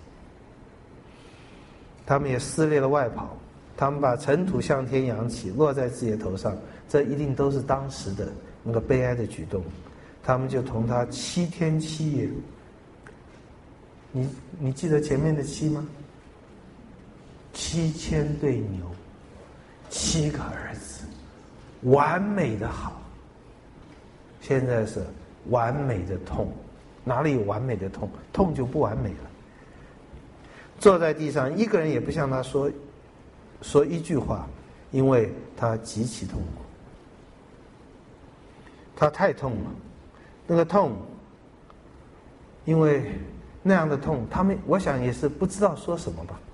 他们也撕裂了外袍，他们把尘土向天扬起，落在自己的头上，这一定都是当时的那个悲哀的举动。他们就同他七天七夜。你你记得前面的七吗？七千对牛，七个儿子，完美的好。现在是完美的痛，哪里有完美的痛？痛就不完美了。坐在地上，一个人也不向他说说一句话，因为他极其痛苦。他太痛了，那个痛，因为那样的痛，他们我想也是不知道说什么吧。